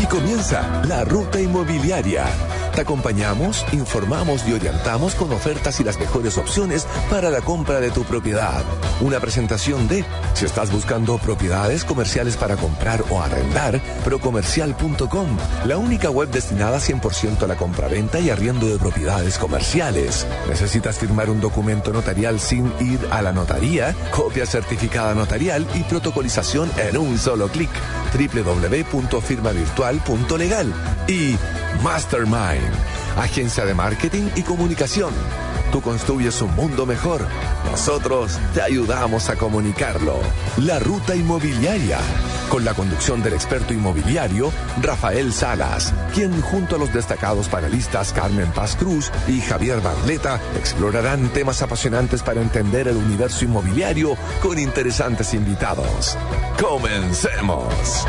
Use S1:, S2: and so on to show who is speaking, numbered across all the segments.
S1: Aquí comienza La Ruta Inmobiliaria. Te acompañamos, informamos y orientamos con ofertas y las mejores opciones para la compra de tu propiedad. Una presentación de, si estás buscando propiedades comerciales para comprar o arrendar, procomercial.com, la única web destinada 100% a la compraventa y arriendo de propiedades comerciales. ¿Necesitas firmar un documento notarial sin ir a la notaría? Copia certificada notarial y protocolización en un solo clic. www.firmavirtual.legal. Y Mastermind, agencia de marketing y comunicación. Tú construyes un mundo mejor. Nosotros te ayudamos a comunicarlo. La Ruta Inmobiliaria, con la conducción del experto inmobiliario Rafael Salas, quien junto a los destacados panelistas Carmen Paz Cruz y Javier Barleta explorarán temas apasionantes para entender el universo inmobiliario con interesantes invitados. ¡Comencemos!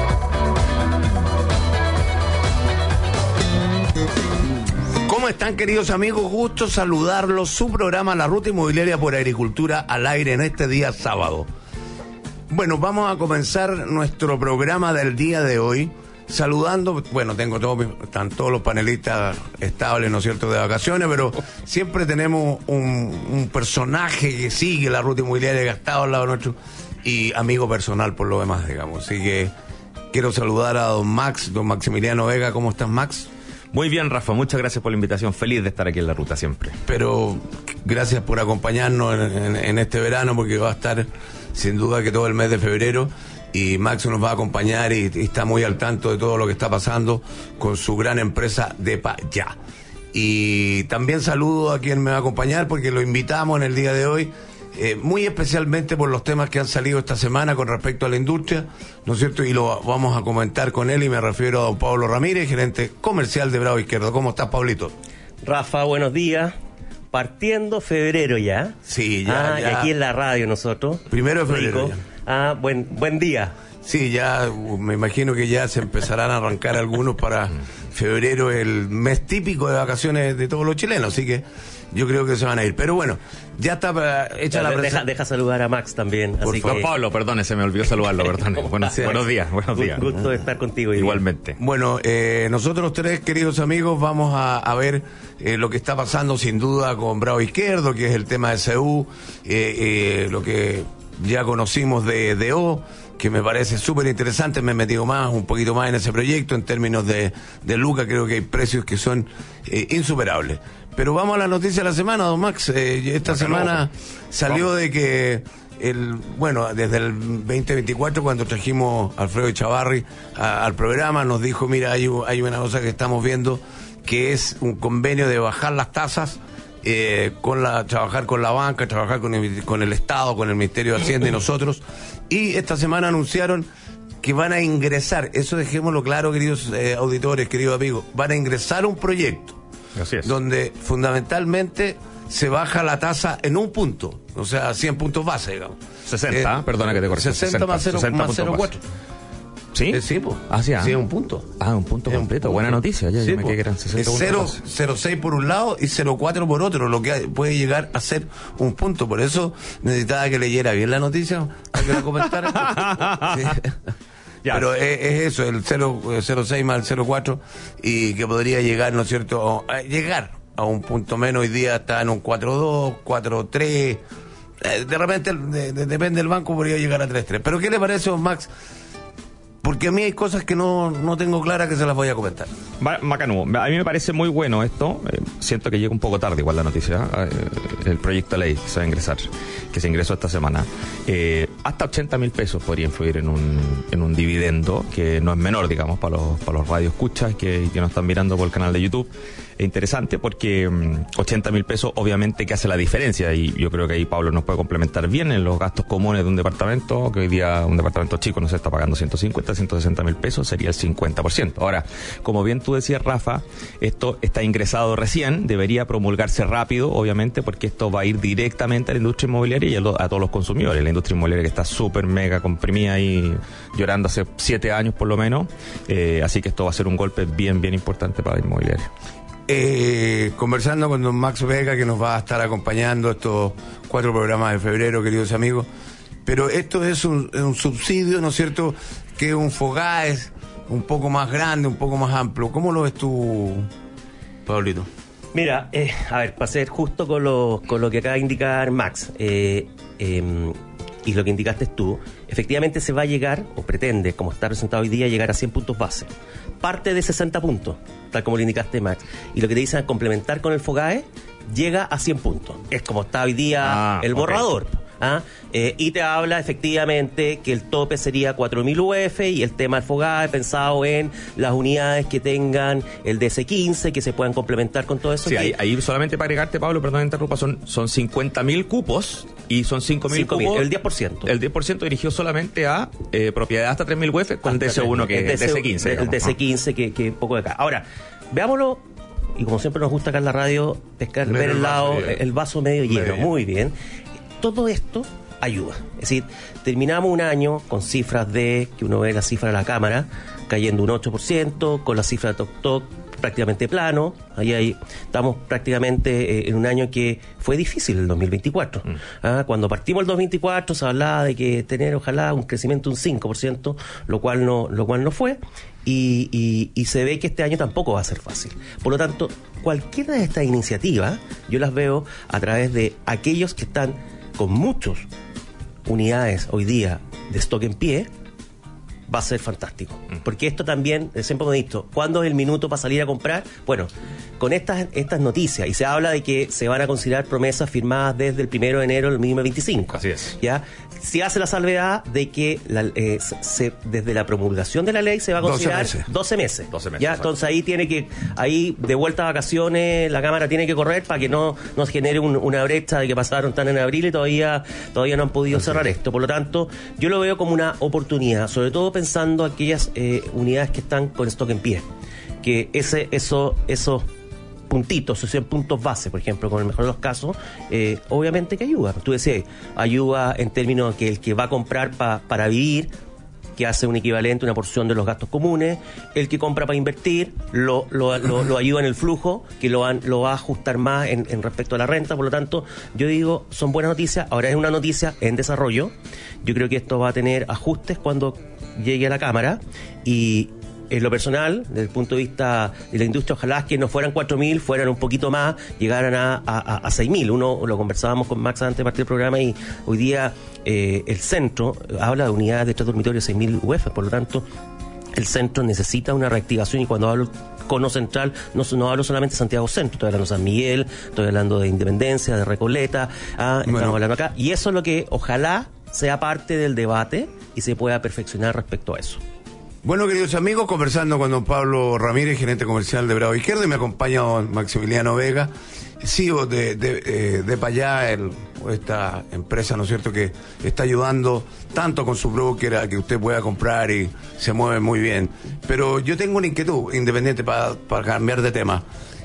S2: ¿Cómo están, queridos amigos? Gusto saludarlos. Su programa La Ruta Inmobiliaria por Agricultura al aire en este día sábado. Bueno, vamos a comenzar nuestro programa del día de hoy saludando, bueno, están todos los panelistas estables, ¿no es cierto?, de vacaciones, pero siempre tenemos un personaje que sigue La Ruta Inmobiliaria que ha estado al lado nuestro y amigo personal por lo demás, digamos. Así que quiero saludar a don Maximiliano Vega. ¿Cómo estás, Max?
S3: Muy bien, Rafa, muchas gracias por la invitación. Feliz de estar aquí en La Ruta siempre.
S2: Pero gracias por acompañarnos en este verano, porque va a estar sin duda que todo el mes de febrero, y Max nos va a acompañar y está muy al tanto de todo lo que está pasando con su gran empresa Depa Ya. Y también saludo a quien me va a acompañar, porque lo invitamos en el día de hoy, muy especialmente por los temas que han salido esta semana con respecto a la industria, ¿no es cierto? Y lo vamos a comentar con él, y me refiero a don Pablo Ramírez, gerente comercial de Bravo Izquierdo. ¿Cómo estás, Pablito?
S4: Rafa, buenos días. Partiendo febrero ya.
S2: Sí, ya.
S4: Y aquí en la radio nosotros.
S2: Primero de febrero.
S4: Buen día.
S2: Sí, ya me imagino que ya se empezarán a arrancar algunos para febrero, el mes típico de vacaciones de todos los chilenos, así que yo creo que se van a ir. Pero bueno, ya está hecha la presentación.
S4: Deja saludar a Max también.
S3: Por favor, Pablo, perdone, se me olvidó saludarlo, perdón. Buenos días.
S4: Gusto de estar contigo.
S3: Igualmente.
S2: Bueno, nosotros tres, queridos amigos, vamos a ver lo que está pasando sin duda con Bravo Izquierdo, que es el tema de CU, lo que ya conocimos de DO, que me parece súper interesante. Me he metido un poquito más en ese proyecto. En términos de Luca, creo que hay precios que son insuperables. Pero vamos a la noticia de la semana, don Max. Esta semana salió de que desde el 2024, cuando trajimos a Alfredo Echavarri al programa, nos dijo, mira, hay una cosa que estamos viendo, que es un convenio de bajar las tasas, trabajar con la banca, trabajar con el Estado, con el Ministerio de Hacienda y nosotros. Y esta semana anunciaron que van a ingresar, eso dejémoslo claro, queridos auditores, queridos amigos, van a ingresar un proyecto.
S3: Así es.
S2: Donde fundamentalmente se baja la tasa en un punto, o sea, 100 puntos base, digamos.
S3: 60, perdona que te corte.
S2: 60 más 0,4.
S3: ¿Sí?
S2: Sí, pues.
S3: Sí,
S2: es un punto.
S3: Un punto completo. Buena noticia. Ya,
S2: sí,
S3: me quedé que eran 60
S2: es 0,06 por un lado y 0,4 por otro, lo que puede llegar a ser un punto. Por eso necesitaba que leyera bien la noticia para que la comentara. Sí. Pero es eso, el 0,6 más el 0,4, y que podría llegar, ¿no es cierto?, llegar a un punto menos. Hoy día está en un 4,2, 4,3. De repente, depende del banco, podría llegar a 3,3. Pero ¿qué le parece, don Max? Porque a mí hay cosas que no tengo claras, que se las voy a comentar.
S3: Bacano. A mí me parece muy bueno esto. Siento que llega un poco tarde igual la noticia. El proyecto de ley que se va a ingresar, que se ingresó esta semana. Hasta 80.000 pesos podría influir en un dividendo, que no es menor, digamos, para los radioescuchas que nos están mirando por el canal de YouTube. Es interesante porque 80.000 pesos obviamente que hace la diferencia, y yo creo que ahí Pablo nos puede complementar bien en los gastos comunes de un departamento, que hoy día un departamento chico no se está pagando 160.000 pesos, sería el 50%. Ahora, como bien tú decías, Rafa, esto está ingresado recién, debería promulgarse rápido, obviamente, porque esto va a ir directamente a la industria inmobiliaria y a todos los consumidores. La industria inmobiliaria que está súper mega comprimida y llorando hace 7 años por lo menos, así que esto va a ser un golpe bien importante para la inmobiliaria.
S2: Conversando con don Max Vega, que nos va a estar acompañando estos 4 programas de febrero, queridos amigos. Pero esto es un subsidio, ¿no es cierto?, que es un FOGAES un poco más grande, un poco más amplio. ¿Cómo lo ves tú, Pablito?
S4: Mira, a ver, para ser justo con lo que acaba de indicar Max, y lo que indicaste tú, efectivamente se va a llegar, o pretende, como está presentado hoy día, llegar a 100 puntos base. Parte de 60 puntos, tal como lo indicaste, Max. Y lo que te dicen es complementar con el FOGAE, llega a 100 puntos. Es como está hoy día el borrador. Y te habla efectivamente que el tope sería 4.000 UF y el tema del FOGAE pensado en las unidades que tengan el DC-15, que se puedan complementar con todo eso.
S3: Sí, ahí solamente para agregarte, Pablo, perdón me interrumpa, son 50.000 cupos y son 5.000 cupos.
S4: El 10%.
S3: El 10% dirigió solamente a propiedades hasta 3.000 UF con el DC1, que es el DC-15.
S4: El DC-15, que un poco de acá. Ahora, veámoslo, y como siempre nos gusta acá en la radio, ver el vaso medio lleno. Muy bien. Todo esto ayuda. Es decir, terminamos un año con cifras que uno ve la cifra de la cámara cayendo un 8%, con la cifra de TokTok prácticamente plano. Ahí estamos prácticamente en un año que fue difícil, el 2024. Cuando partimos el 2024 se hablaba de que tener ojalá un crecimiento de un 5%, lo cual no fue. Y se ve que este año tampoco va a ser fácil. Por lo tanto, cualquiera de estas iniciativas yo las veo a través de aquellos que están con muchas unidades hoy día de stock en pie, va a ser fantástico. Porque esto también, siempre hemos dicho, ¿cuándo es el minuto para salir a comprar? Bueno, con estas noticias, y se habla de que se van a considerar promesas firmadas desde el 1 de enero del 2025.
S3: Así es.
S4: ¿Ya? Se hace la salvedad de que desde la promulgación de la ley se va a considerar 12 meses. ¿Ya? Entonces ahí de vuelta a vacaciones, la Cámara tiene que correr para que no nos genere una brecha de que pasaron tan en abril y todavía no han podido cerrar esto. Por lo tanto, yo lo veo como una oportunidad, sobre todo pensando aquellas unidades que están con stock en pie, que esos puntitos, o sea, puntos base, por ejemplo, con el mejor de los casos, obviamente que ayuda. Tú decías, ayuda en términos que el que va a comprar para vivir, que hace un equivalente, una porción de los gastos comunes, el que compra para invertir, lo ayuda en el flujo, que lo va a ajustar más en respecto a la renta. Por lo tanto, yo digo, son buenas noticias. Ahora es una noticia en desarrollo. Yo creo que esto va a tener ajustes cuando llegue a la Cámara, y en lo personal, desde el punto de vista de la industria, ojalá que no fueran 4.000, fueran un poquito más, llegaran a 6.000. Uno lo conversábamos con Max antes de partir del programa, y hoy día el centro habla de unidades de 3 dormitorios, 6.000 UF. Por lo tanto, el centro necesita una reactivación, y cuando hablo cono central, no hablo solamente de Santiago Centro, estoy hablando de San Miguel, estoy hablando de Independencia, de Recoleta, estamos hablando acá, y eso es lo que ojalá sea parte del debate y se pueda perfeccionar respecto a eso.
S2: Bueno, queridos amigos, conversando con don Pablo Ramírez, gerente comercial de Bravo Izquierdo, y me acompaña don Maximiliano Vega, CEO de Payá, esta empresa, ¿no es cierto?, que está ayudando tanto con su broker a que usted pueda comprar y se mueve muy bien. Pero yo tengo una inquietud, independiente, para cambiar de tema.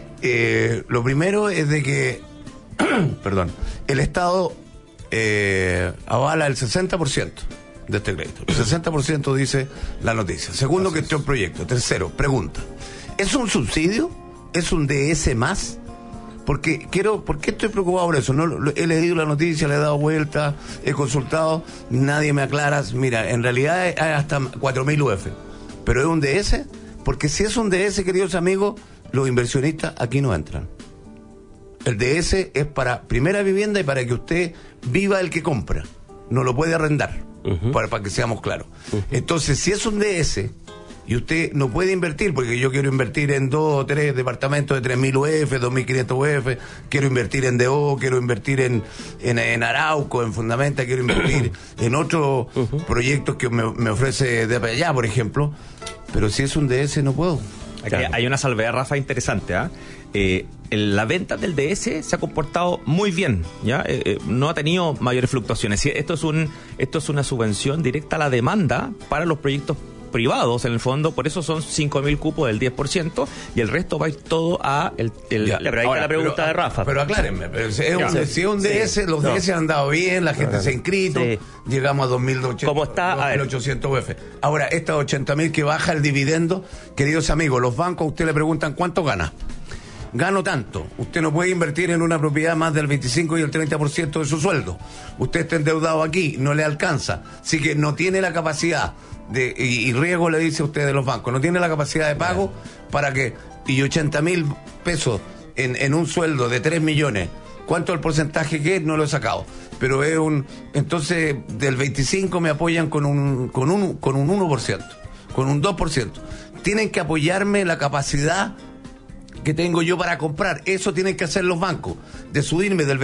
S2: Lo primero es de que, perdón, el Estado avala el 60% de este crédito. El 60% dice la noticia. Segundo, que este es un proyecto. Tercero, pregunta: ¿es un subsidio? ¿Es un DS más? ¿Por qué estoy preocupado por eso? He leído la noticia, le he dado vuelta, he consultado, nadie me aclara. Mira, en realidad hay hasta 4.000 UF. ¿Pero es un DS? Porque si es un DS, queridos amigos, los inversionistas aquí no entran. El DS es para primera vivienda y para que usted viva el que compra. No lo puede arrendar, para que seamos claros. Entonces, si es un DS y usted no puede invertir, porque yo quiero invertir en 2 o 3 departamentos de 3.000 UF, 2.500 UF, quiero invertir en DO, quiero invertir en Arauco, en Fundamenta, quiero invertir en otros proyectos que me ofrece de allá, por ejemplo. Pero si es un DS, no puedo.
S3: Aquí hay una salvedad, Rafa, interesante. La venta del DS se ha comportado muy bien, ¿ya? No ha tenido mayores fluctuaciones. Esto es una subvención directa a la demanda para los proyectos privados, en el fondo. Por eso son 5.000 cupos del 10%, y el resto va a ir todo a
S4: pero ahí está la pregunta de Rafa.
S2: Pero aclárenme, si es un DS, los DS han andado bien, la gente se ha inscrito, llegamos a 2.800 UF. Ahora, estas 80.000 que baja el dividendo, queridos amigos, los bancos, usted le preguntan ¿cuánto gana? Gano tanto. Usted no puede invertir en una propiedad más del 25 y el 30% de su sueldo. Usted está endeudado aquí, no le alcanza. Así que no tiene la capacidad y riesgo, le dice a usted, de los bancos. No tiene la capacidad de pago para que... Y 80.000 pesos en un sueldo de 3 millones. ¿Cuánto es el porcentaje que es? No lo he sacado. Pero es entonces, del 25 me apoyan con un 1%, con un 2%. Tienen que apoyarme la capacidad que tengo yo para comprar. Eso tienen que hacer los bancos, de subirme del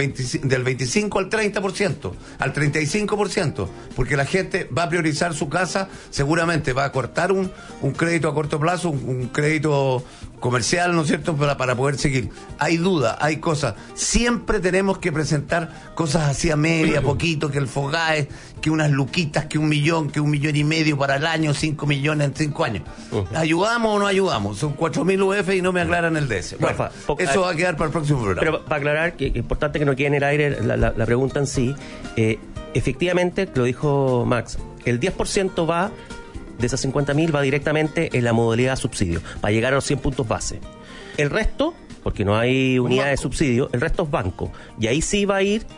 S2: 25 al 30%, al 35%, porque la gente va a priorizar su casa, seguramente va a cortar un crédito a corto plazo, un crédito comercial, ¿no es cierto?, para poder seguir. Hay dudas, hay cosas. Siempre tenemos que presentar cosas así a media, poquito, que el Fogae, que unas luquitas, que 1 millón, que 1,5 millones para el año, 5 millones en 5 años. ¿Ayudamos o no ayudamos? Son 4.000 UF y no me aclaran el DS. Bueno, eso va a quedar para el próximo programa.
S4: Pero para aclarar, que es importante que no quede en el aire la pregunta en sí, efectivamente, lo dijo Max, el 10% va... de esas 50.000 va directamente en la modalidad subsidio, para llegar a los 100 puntos base. El resto, porque no hay unidad de subsidio, el resto es banco. Y ahí sí va a ir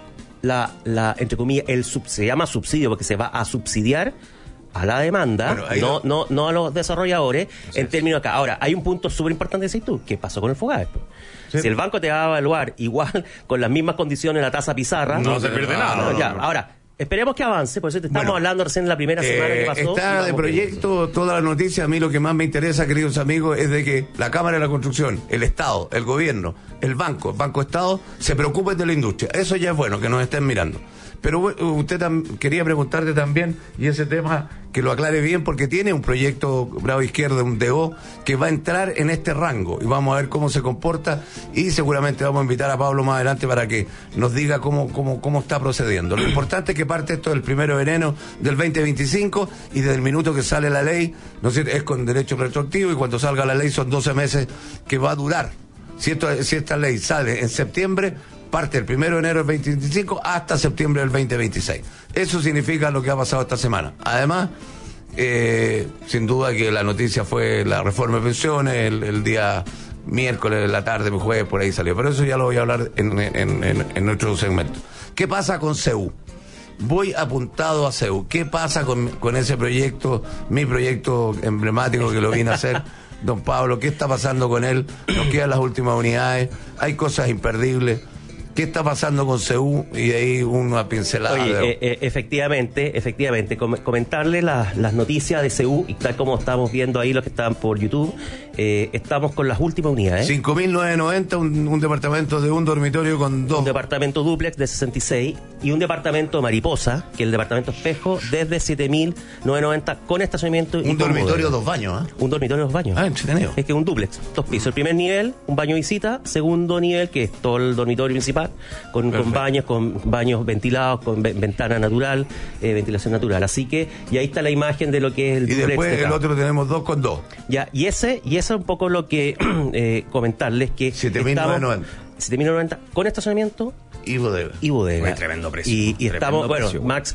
S4: entre comillas, se llama subsidio porque se va a subsidiar a la demanda, bueno, no a los desarrolladores, sí, en términos acá. Ahora, hay un punto súper importante, decís tú, ¿qué pasó con el Fogae? Sí. Si el banco te va a evaluar igual, con las mismas condiciones, la tasa pizarra...
S3: No se pierde nada.
S4: Ahora... Esperemos que avance, por eso te estamos hablando recién en la primera semana que pasó.
S2: Está de proyecto toda la noticia. A mí lo que más me interesa, queridos amigos, es de que la Cámara de la Construcción, el Estado, el Gobierno, el Banco Estado, se preocupen de la industria. Eso ya es bueno, que nos estén mirando. Pero usted quería preguntarte también, y ese tema que lo aclare bien, porque tiene un proyecto Bravo Izquierda, un DO, que va a entrar en este rango, y vamos a ver cómo se comporta, y seguramente vamos a invitar a Pablo más adelante para que nos diga cómo está procediendo. Lo importante es que parte esto del 1 de enero del 2025, y desde el minuto que sale la ley, ¿no es cierto?, es con derecho retroactivo, y cuando salga la ley son 12 meses que va a durar. Si esta ley sale en septiembre, parte el 1 de enero del 2025 hasta septiembre del 2026. Eso significa lo que ha pasado esta semana. Además, sin duda que la noticia fue la reforma de pensiones, el día miércoles de la tarde, jueves, por ahí salió. Pero eso ya lo voy a hablar en nuestro segmento. ¿Qué pasa con CEU? Voy apuntado a CEU. ¿Qué pasa con ese proyecto, mi proyecto emblemático que lo vine a hacer? Don Pablo, ¿qué está pasando con él? Nos quedan las últimas unidades, hay cosas imperdibles. ¿Qué está pasando con CEU? Y ahí una pincelada.
S4: Oye, efectivamente, comentarle las noticias de CEU, y tal como estamos viendo ahí los que están por YouTube, estamos con las últimas unidades.
S2: 5.990, un departamento de un dormitorio con dos.
S4: Un departamento dúplex de 66 y un departamento mariposa, que es el departamento espejo, desde 7.990 con estacionamiento.
S2: Un dormitorio, 2 baños, ¿eh?
S4: Un dormitorio, 2 baños.
S2: Entretenido.
S4: Es que un dúplex, 2 pisos. El primer nivel, un baño visita. Segundo nivel, que es todo el dormitorio principal, con baños ventilados, con ventana natural, ventilación natural. Así que, y ahí está la imagen de lo que es el dúplex.
S2: Y después el otro tenemos 2 con 2.
S4: Ya, y ese es un poco lo que comentarles, que 7.990 con estacionamiento y bodega.
S3: Muy tremendo precio.
S4: Y estamos, precio. Max,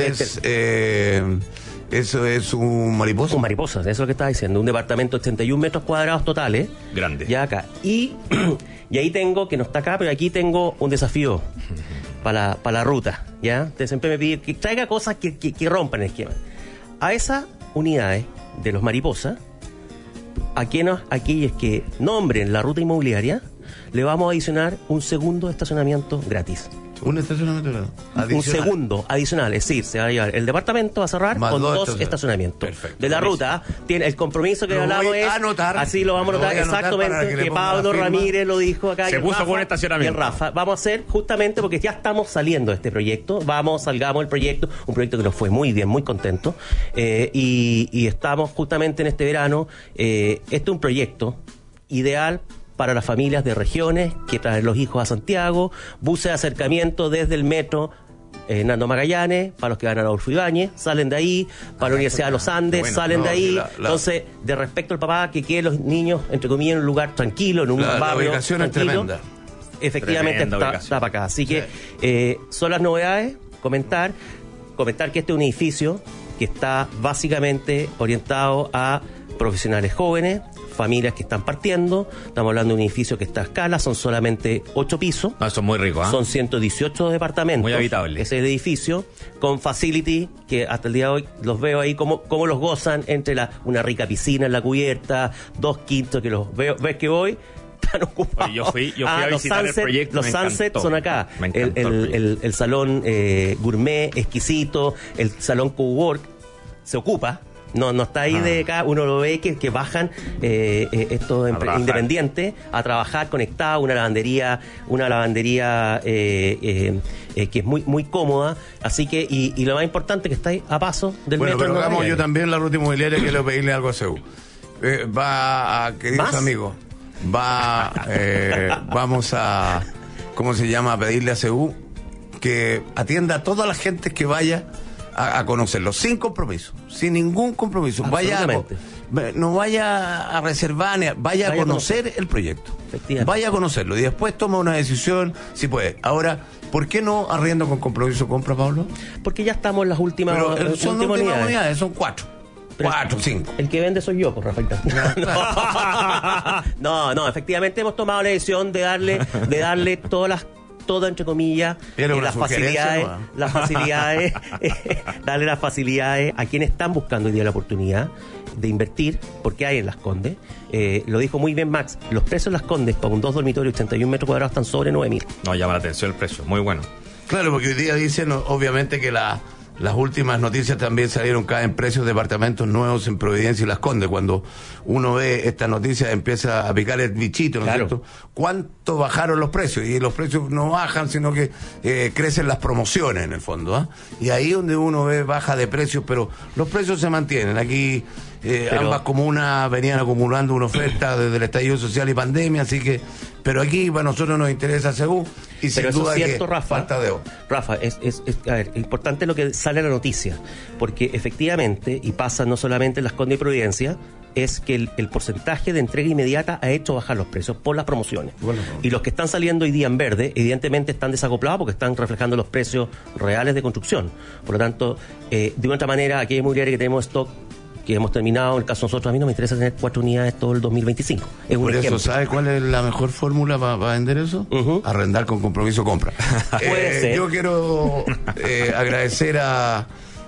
S2: eso es un mariposa.
S4: Un mariposa, eso es lo que estaba diciendo. Un departamento de 81 metros cuadrados totales.
S3: Grande.
S4: Ya acá. Y ahí tengo, que no está acá, pero aquí tengo un desafío para la ruta. ¿Ya? Ustedes siempre me piden que traiga cosas que rompan el esquema. A esas unidades de los mariposas, aquellos que nombren la ruta inmobiliaria, le vamos a adicionar un segundo estacionamiento gratis.
S2: Un estacionamiento adicional.
S4: Un segundo adicional, es decir, se va a llevar el departamento, va a cerrar más con 2 estacionamientos.
S2: Perfecto.
S4: De la ruta, tiene el compromiso que hablamos es. Así lo vamos a notar exactamente, que Pablo Ramírez lo dijo acá.
S3: Se puso con estacionamiento.
S4: Y Rafa, vamos a hacer justamente porque ya estamos saliendo de este proyecto. Salgamos el proyecto, un proyecto que nos fue muy bien, muy contento. Y estamos justamente en este verano. Este es un proyecto ideal para las familias de regiones que traen los hijos a Santiago, buses de acercamiento desde el metro Hernando Magallanes, para los que van a Adolfo Ibáñez, salen de ahí, para la Universidad de los Andes, salen de ahí. Entonces, de respecto al papá, que queden los niños, entre comillas, en un lugar tranquilo, en un barrio
S2: la ubicación
S4: tranquilo.
S2: Es tremenda.
S4: Efectivamente está para acá. Así que son las novedades. Comentar que este es un edificio que está básicamente orientado a profesionales jóvenes, familias que están partiendo. Estamos hablando de un edificio que está a escala, son solamente 8 pisos.
S3: No, eso es muy rico,
S4: Son 118 departamentos.
S3: Muy habitable.
S4: Ese edificio, con facility, que hasta el día de hoy los veo ahí como los gozan, entre una rica piscina en la cubierta, 2 quintos que los veo, ves que voy, están ocupados.
S3: Yo fui a visitar el proyecto.
S4: Los sunsets son acá. El salón gourmet, exquisito, el salón cowork se ocupa. No está ahí de acá, uno lo ve que bajan estos independientes a trabajar conectados, una lavandería que es muy muy cómoda, así que y lo más importante que está ahí a paso del metro.
S2: Bueno, pero hagamos yo también la ruta inmobiliaria, quiero pedirle algo a CEU. Queridos amigos, vamos a, ¿cómo se llama? A pedirle a CEU que atienda a toda la gente que vaya a conocerlo, sin compromiso, sin ningún compromiso. No vaya a reservar, vaya a conocer el proyecto. Vaya a conocerlo y después toma una decisión si puede. Ahora, ¿por qué no arriendo con compromiso compra, Pablo?
S4: Porque ya estamos en las últimas
S2: unidades, son 4. 4, 5.
S4: El que vende soy yo, por Rafael. No, efectivamente hemos tomado la decisión de darle todo entre comillas, las facilidades, darle las facilidades a quienes están buscando hoy día la oportunidad de invertir, porque hay en Las Condes. Lo dijo muy bien Max, los precios en Las Condes para un 2 dormitorios 81 metros cuadrados están sobre 9.000.
S3: No, llama la atención el precio, muy bueno.
S2: Claro, porque hoy día dicen, obviamente, que las últimas noticias también salieron, caen precios de departamentos nuevos en Providencia y Las Condes. Cuando uno ve estas noticias empieza a picar el bichito, ¿no es cierto? ¿Cuánto bajaron los precios? Y los precios no bajan, sino que crecen las promociones en el fondo, ¿eh? Y ahí donde uno ve baja de precios, pero los precios se mantienen. Aquí ambas comunas venían acumulando una oferta desde el estallido social y pandemia, así que, pero aquí para nosotros nos interesa según, y sin duda es cierto, que Rafa, falta de ojo.
S4: Rafa, es importante lo que sale en la noticia, porque efectivamente, y pasa no solamente en Las Condes y Providencia, es que el porcentaje de entrega inmediata ha hecho bajar los precios por las promociones. Bueno. Y los que están saliendo hoy día en verde, evidentemente están desacoplados porque están reflejando los precios reales de construcción. Por lo tanto, de una otra manera, aquí hay inmobiliaria que tenemos stock que hemos terminado. En el caso de nosotros, a mí no me interesa tener 4 unidades todo el 2025. Es
S2: por
S4: un
S2: eso,
S4: ejemplo.
S2: ¿sabe cuál es la mejor fórmula para vender eso? Arrendar con compromiso compra.
S4: Puede ser.
S2: Yo quiero agradecer a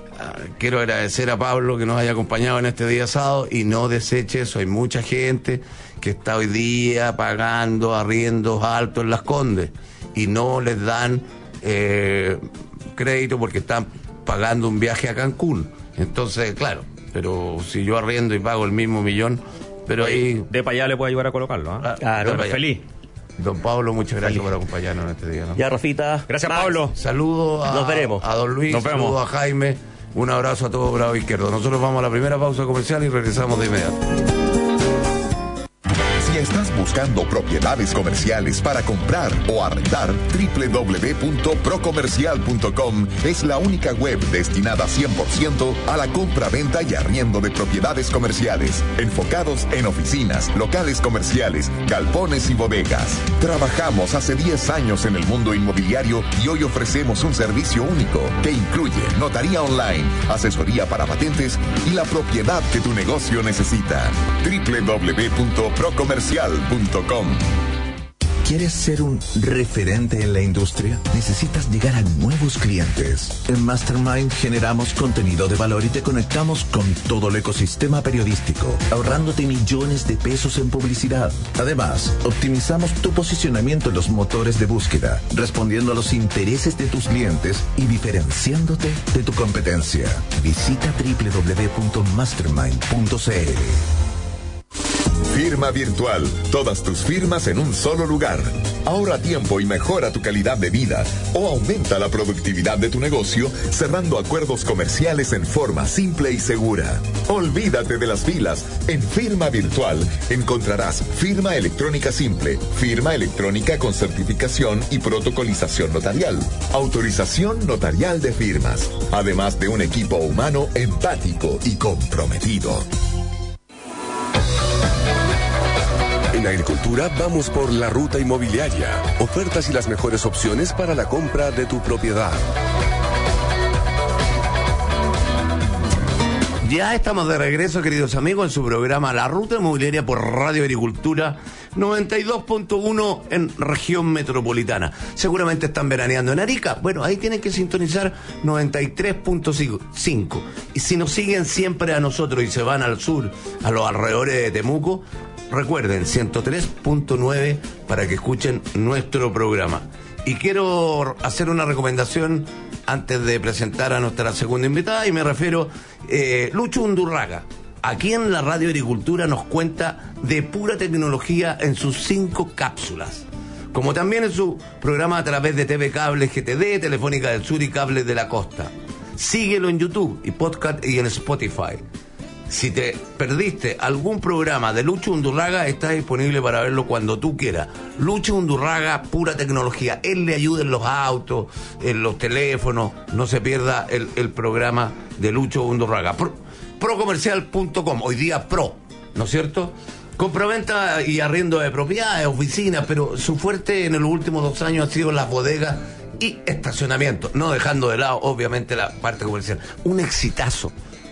S2: Pablo que nos haya acompañado en este día sábado, y no deseche eso. Hay mucha gente que está hoy día pagando arriendos altos en Las Condes y no les dan crédito porque están pagando un viaje a Cancún. Entonces, claro, pero si yo arriendo y pago el mismo millón, pero ahí...
S3: De para allá le puede ayudar a colocarlo, ¿eh?
S4: Claro,
S3: feliz.
S2: Don Pablo, muchas gracias por acompañarnos en este día, ¿no?
S4: Ya, Rafita.
S3: Gracias,
S4: Max.
S3: Pablo.
S2: Saludos
S4: Nos veremos.
S2: A Don Luis, saludos a Jaime, un abrazo a todo Bravo Izquierdo. Nosotros vamos a la primera pausa comercial y regresamos de inmediato.
S5: Si estás buscando propiedades comerciales para comprar o arrendar, www.procomercial.com es la única web destinada 100% a la compra, venta y arriendo de propiedades comerciales, enfocados en oficinas, locales comerciales, galpones y bodegas. Trabajamos hace 10 años en el mundo inmobiliario y hoy ofrecemos un servicio único que incluye notaría online, asesoría para patentes y la propiedad que tu negocio necesita. www.procomercial.com.
S6: ¿Quieres ser un referente en la industria? Necesitas llegar a nuevos clientes. En Mastermind generamos contenido de valor y te conectamos con todo el ecosistema periodístico, ahorrándote millones de pesos en publicidad. Además, optimizamos tu posicionamiento en los motores de búsqueda, respondiendo a los intereses de tus clientes y diferenciándote de tu competencia. Visita www.mastermind.cl.
S5: Firma virtual. Todas tus firmas en un solo lugar. Ahorra tiempo y mejora tu calidad de vida, o aumenta la productividad de tu negocio cerrando acuerdos comerciales en forma simple y segura. Olvídate de las filas. En Firma Virtual encontrarás firma electrónica simple, firma electrónica con certificación y protocolización notarial, autorización notarial de firmas, además de un equipo humano empático y comprometido.
S1: En agricultura vamos por la ruta inmobiliaria. Ofertas y las mejores opciones para la compra de tu propiedad.
S2: Ya estamos de regreso, queridos amigos, en su programa La Ruta Inmobiliaria por Radio Agricultura 92.1 en región metropolitana. Seguramente están veraneando en Arica. Bueno, ahí tienen que sintonizar 93.5. Y si nos siguen siempre a nosotros y se van al sur, a los alrededores de Temuco, recuerden 103.9 para que escuchen nuestro programa. Y quiero hacer una recomendación antes de presentar a nuestra segunda invitada, y me refiero Lucho Undurraga. Aquí en la Radio Agricultura nos cuenta de pura tecnología en sus 5 cápsulas, como también en su programa a través de TV Cable GTD, Telefónica del Sur y Cables de la Costa. Síguelo en YouTube y podcast y en Spotify. Si te perdiste algún programa de Lucho Undurraga, está disponible para verlo cuando tú quieras. Lucho Undurraga, pura tecnología. Él le ayuda en los autos, en los teléfonos. No se pierda el programa de Lucho Undurraga. Procomercial.com, hoy día Pro, ¿no es cierto? Compraventa y arriendo de propiedades, oficinas, pero su fuerte en los últimos 2 años ha sido las bodegas y estacionamiento, no dejando de lado, obviamente, la parte comercial. Un exitazo.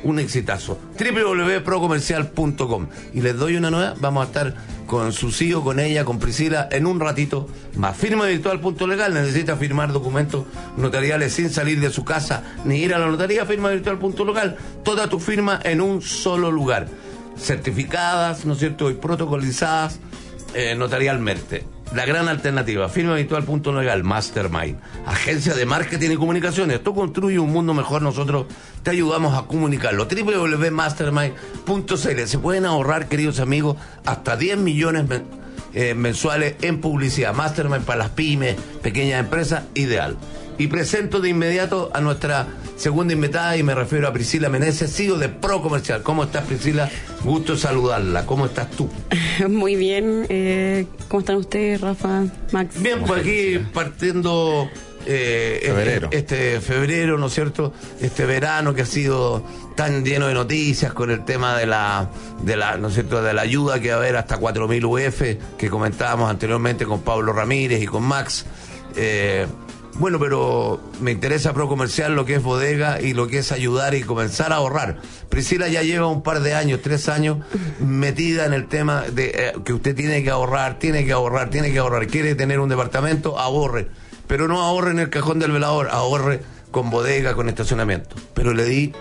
S2: www.procomercial.com. Y les doy una nueva, vamos a estar con su CEO, con ella, con Priscila, en un ratito más. Firmavirtual.legal, necesita firmar documentos notariales sin salir de su casa ni ir a la notaría. Firmavirtual.legal, toda tu firma en un solo lugar, certificadas, ¿no es cierto?, y protocolizadas notarialmente. La gran alternativa, firmavirtual.legal, Mastermind, agencia de marketing y comunicaciones. Tú construyes un mundo mejor, nosotros te ayudamos a comunicarlo. www.mastermind.cl. Se pueden ahorrar, queridos amigos, hasta 10 millones mensuales en publicidad. Mastermind para las pymes, pequeñas empresas, ideal. Y presento de inmediato a nuestra segunda invitada, y me refiero a Priscila Meneses, CEO de Procomercial. ¿Cómo estás, Priscila? Gusto saludarla. ¿Cómo estás tú?
S7: Muy bien. ¿Cómo están ustedes, Rafa, Max?
S2: Bien, pues aquí partiendo
S3: febrero.
S2: Este febrero, ¿no es cierto? Este verano que ha sido tan lleno de noticias con el tema de la ¿no es cierto?, de la ayuda que va a haber hasta 4.000 UF que comentábamos anteriormente con Pablo Ramírez y con Max. Bueno, pero me interesa Procomercial, lo que es bodega y lo que es ayudar y comenzar a ahorrar. Priscila ya lleva un par de años, 3 años, metida en el tema de que usted tiene que ahorrar. Quiere tener un departamento, ahorre. Pero no ahorre en el cajón del velador, ahorre con bodega, con estacionamiento. Pero le di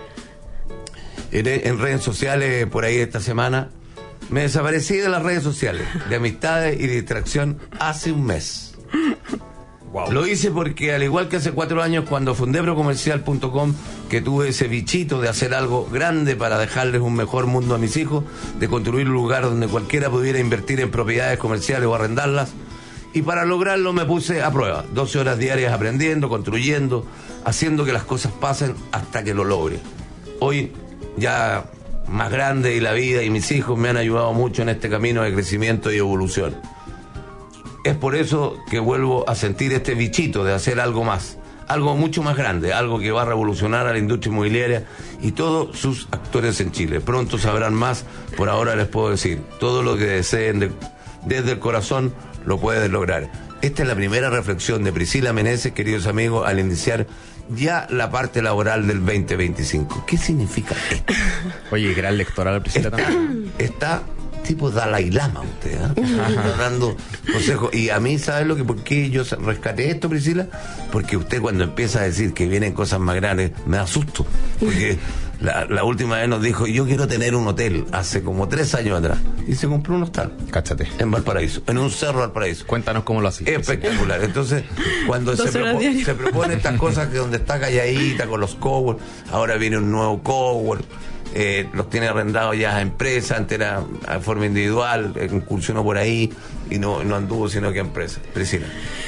S2: en redes sociales por ahí esta semana, me desaparecí de las redes sociales, de amistades y de distracción hace un mes. Wow. Lo hice porque, al igual que hace 4 años cuando fundé Procomercial.com, que tuve ese bichito de hacer algo grande para dejarles un mejor mundo a mis hijos, de construir un lugar donde cualquiera pudiera invertir en propiedades comerciales o arrendarlas, y para lograrlo me puse a prueba, 12 horas diarias aprendiendo, construyendo, haciendo que las cosas pasen hasta que lo logre. Hoy ya más grande, y la vida y mis hijos me han ayudado mucho en este camino de crecimiento y evolución. Es por eso que vuelvo a sentir este bichito de hacer algo más, algo mucho más grande, algo que va a revolucionar a la industria inmobiliaria y todos sus actores en Chile. Pronto sabrán más, por ahora les puedo decir, todo lo que deseen desde el corazón lo pueden lograr. Esta es la primera reflexión de Priscila Meneses, queridos amigos, al iniciar ya la parte laboral del 2025. ¿Qué significa esto?
S3: Oye, gran lectora la Priscila también.
S2: Está tipo Dalai Lama usted, dando consejos. Y a mí, ¿sabes lo que por qué yo rescaté esto, Priscila? Porque usted, cuando empieza a decir que vienen cosas más grandes, me asusto. Porque la última vez nos dijo, yo quiero tener un hotel, hace como 3 años atrás, y se compró un hostal.
S3: Cáchate.
S2: En Valparaíso, en un cerro Valparaíso.
S3: Cuéntanos cómo lo hacía.
S2: Espectacular. Entonces, cuando se propone estas cosas, que donde está calladita con los cowork, ahora viene un nuevo cowork, los tiene arrendados ya a empresas, antes era a forma individual, incursionó por ahí y no anduvo sino que a empresas. Priscila.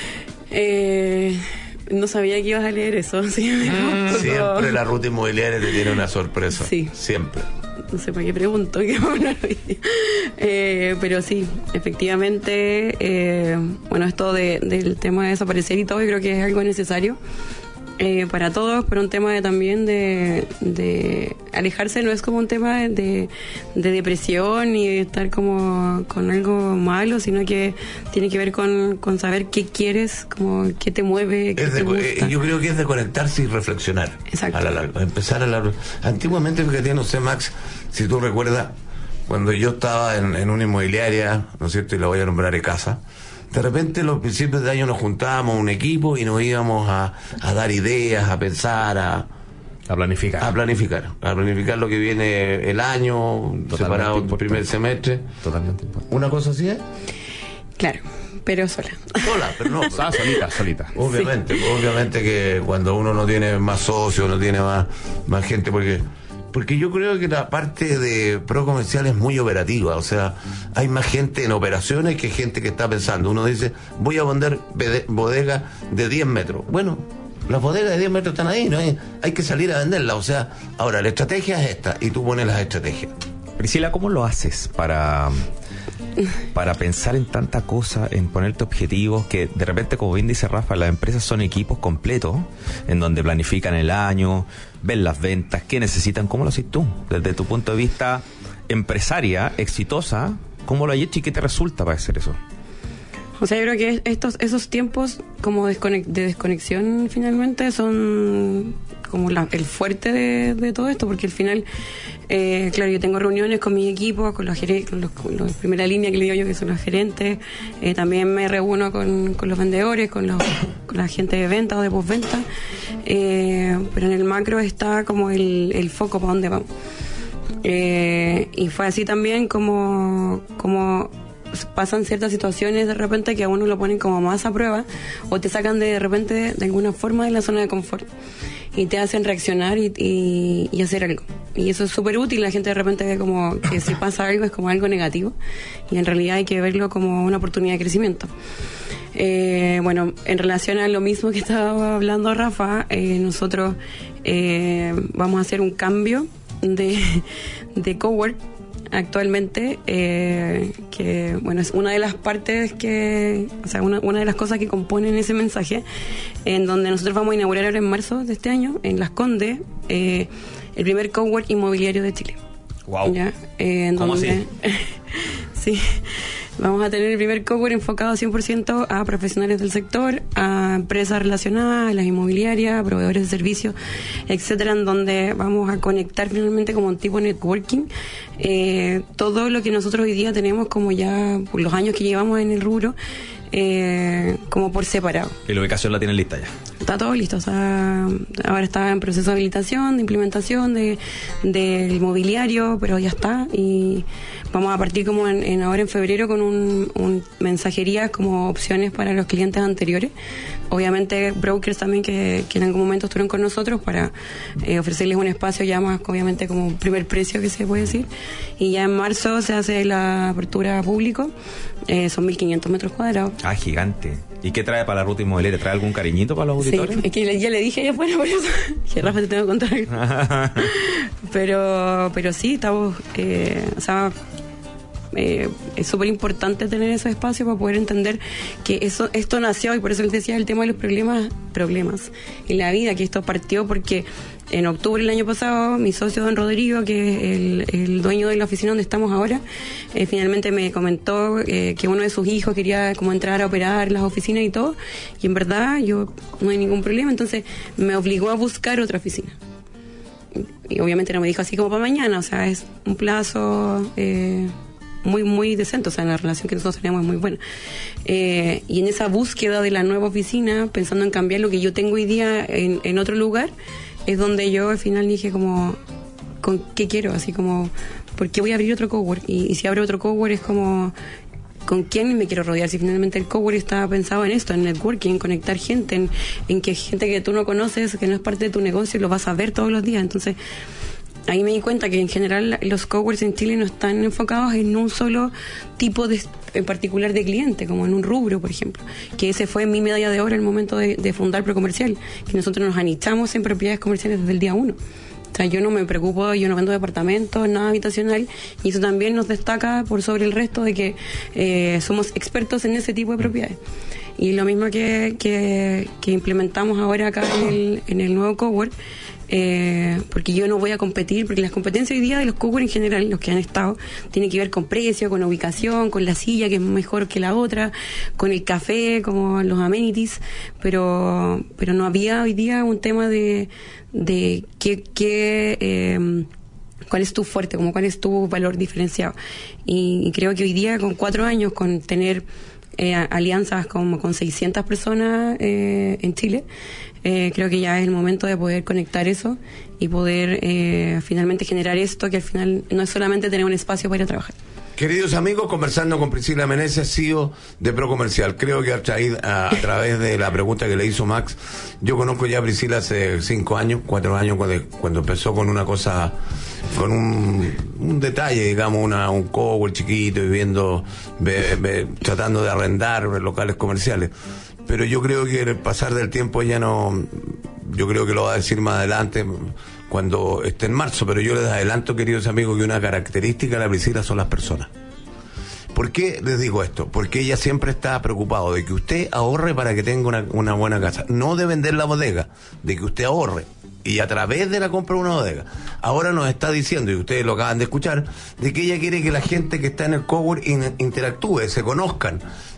S7: No sabía que ibas a leer eso.
S2: Siempre la ruta inmobiliaria te tiene una sorpresa.
S7: Sí.
S2: Siempre.
S7: No sé para qué pregunto. Pero sí, efectivamente, bueno, esto del tema de desaparecer y todo, yo creo que es algo necesario. para todos, pero un tema también de alejarse, no es como un tema de depresión y de estar como con algo malo, sino que tiene que ver con saber qué quieres, como qué te mueve, qué te gusta.
S2: Yo creo que es de conectarse y reflexionar.
S7: Exacto.
S2: A la larga, empezar a la... Antiguamente, fíjate, no sé, Max, si tú recuerdas, cuando yo estaba en una inmobiliaria, ¿no es cierto?, y la voy a nombrar Ecasa, de repente los principios de año nos juntábamos un equipo y nos íbamos a dar ideas, a pensar, a
S3: planificar.
S2: A planificar lo que viene el año, totalmente separado el primer semestre.
S3: Totalmente importante.
S2: ¿Una cosa así es?
S7: Claro, pero sola.
S2: Pero no.
S3: Solita.
S2: Obviamente, sí. Obviamente que cuando uno no tiene más socios, no tiene más gente, porque yo creo que la parte de pro comercial es muy operativa, o sea, hay más gente en operaciones que gente que está pensando. Uno dice, voy a vender bodegas de 10 metros. Bueno, las bodegas de 10 metros están ahí, ¿no? Hay que salir a venderlas, o sea, ahora la estrategia es esta, y tú pones las estrategias.
S3: Priscila, ¿cómo lo haces para pensar en tanta cosa, en ponerte objetivos que de repente, como bien dice Rafa, las empresas son equipos completos en donde planifican el año, ven las ventas, qué necesitan? ¿Cómo lo haces tú? Desde tu punto de vista empresaria, exitosa, ¿cómo lo has hecho y qué te resulta para hacer eso?
S7: O sea, yo creo que esos tiempos como de desconexión finalmente son como el fuerte de todo esto, porque al final, claro, yo tengo reuniones con mi equipo, con los primera línea que le digo yo, que son los gerentes, también me reúno con los vendedores, con la gente de venta o de postventa, pero en el macro está como el foco para dónde vamos. Y fue así también como pasan ciertas situaciones de repente que a uno lo ponen como más a prueba o te sacan de repente de alguna forma de la zona de confort y te hacen reaccionar y hacer algo, y eso es súper útil. La gente de repente ve como que si pasa algo es como algo negativo y en realidad hay que verlo como una oportunidad de crecimiento. Bueno, en relación a lo mismo que estaba hablando Rafa, nosotros vamos a hacer un cambio de cowork actualmente, que bueno, es una de las partes una de las cosas que componen ese mensaje, en donde nosotros vamos a inaugurar ahora en marzo de este año, en Las Condes, el primer cowork inmobiliario de Chile.
S3: Wow.
S7: ¿Ya?
S3: ¿Cómo así?
S7: Sí. Vamos a tener el primer cowork enfocado 100% a profesionales del sector, a empresas relacionadas, a las inmobiliarias, a proveedores de servicios, etcétera, en donde vamos a conectar finalmente como un tipo de networking todo lo que nosotros hoy día tenemos como ya por los años que llevamos en el rubro, como por separado.
S3: ¿Y la ubicación la tienen lista ya?
S7: Está todo listo, o sea, ahora está en proceso de habilitación, de implementación del mobiliario, pero ya está, y vamos a partir como ahora en febrero con un mensajería como opciones para los clientes anteriores. Obviamente brokers también que en algún momento estuvieron con nosotros para ofrecerles un espacio ya más, obviamente, como primer precio que se puede decir. Y ya en marzo se hace la apertura a público, son 1.500 metros cuadrados.
S3: Ah, gigante. ¿Y qué trae para la ruta inmobiliaria? ¿Trae algún cariñito para los auditores?
S7: Sí, es que ya le dije allá afuera por eso. Que Rafa, te tengo que contar algo. pero sí, estamos, o sea, es súper importante tener esos espacios para poder entender que esto nació, y por eso les decía el tema de los problemas en la vida, que esto partió porque en octubre del año pasado mi socio don Rodrigo, que es el dueño de la oficina donde estamos ahora, finalmente me comentó que uno de sus hijos quería como entrar a operar las oficinas y todo, y en verdad yo no hay ningún problema, entonces me obligó a buscar otra oficina. Y obviamente no me dijo así como para mañana, o sea, es un plazo muy, muy decente, o sea, la relación que nosotros tenemos es muy buena. Y en esa búsqueda de la nueva oficina, pensando en cambiar lo que yo tengo hoy día en otro lugar, es donde yo al final dije como, ¿con qué quiero? Así como, ¿por qué voy a abrir otro cowork? Y si abro otro cowork es como, ¿con quién me quiero rodear? Si finalmente el cowork está pensado en esto, en networking, en conectar gente, en que gente que tú no conoces, que no es parte de tu negocio, lo vas a ver todos los días. Entonces, ahí me di cuenta que en general los coworks en Chile no están enfocados en un solo tipo en particular de cliente, como en un rubro, por ejemplo, que ese fue mi medalla de oro al momento de fundar Procomercial, que nosotros nos anichamos en propiedades comerciales desde el día 1. O sea, yo no me preocupo, yo no vendo departamentos, nada habitacional, y eso también nos destaca por sobre el resto de que somos expertos en ese tipo de propiedades. Y lo mismo que implementamos ahora acá en el nuevo cowork, porque yo no voy a competir, porque las competencias hoy día de los cowork en general, los que han estado, tienen que ver con precio, con ubicación, con la silla que es mejor que la otra, con el café, como los amenities, pero no había hoy día un tema de cuál es tu fuerte, como cuál es tu valor diferenciado. Y creo que hoy día, con 4 años, con tener alianzas como con 600 personas en Chile, creo que ya es el momento de poder conectar eso y poder finalmente generar esto, que al final no es solamente tener un espacio para ir a trabajar.
S2: Queridos amigos, conversando con Priscila Meneses, CEO de Procomercial. Creo que a través de la pregunta que le hizo Max, yo conozco ya a Priscila hace 4 años, cuando empezó con una cosa, con un detalle, digamos, un cowork chiquito, viviendo, tratando de arrendar locales comerciales. Pero yo creo que el pasar del tiempo ya no, yo creo que lo va a decir más adelante, cuando esté en marzo, pero yo les adelanto, queridos amigos, que una característica de la Priscila son las personas. ¿Por qué les digo esto? Porque ella siempre está preocupado de que usted ahorre para que tenga una buena casa, no de vender la bodega, de que usted ahorre y a través de la compra de una bodega. Ahora nos está diciendo, y ustedes lo acaban de escuchar, de que ella quiere que la gente que está en el cowork interactúe, se conozcan,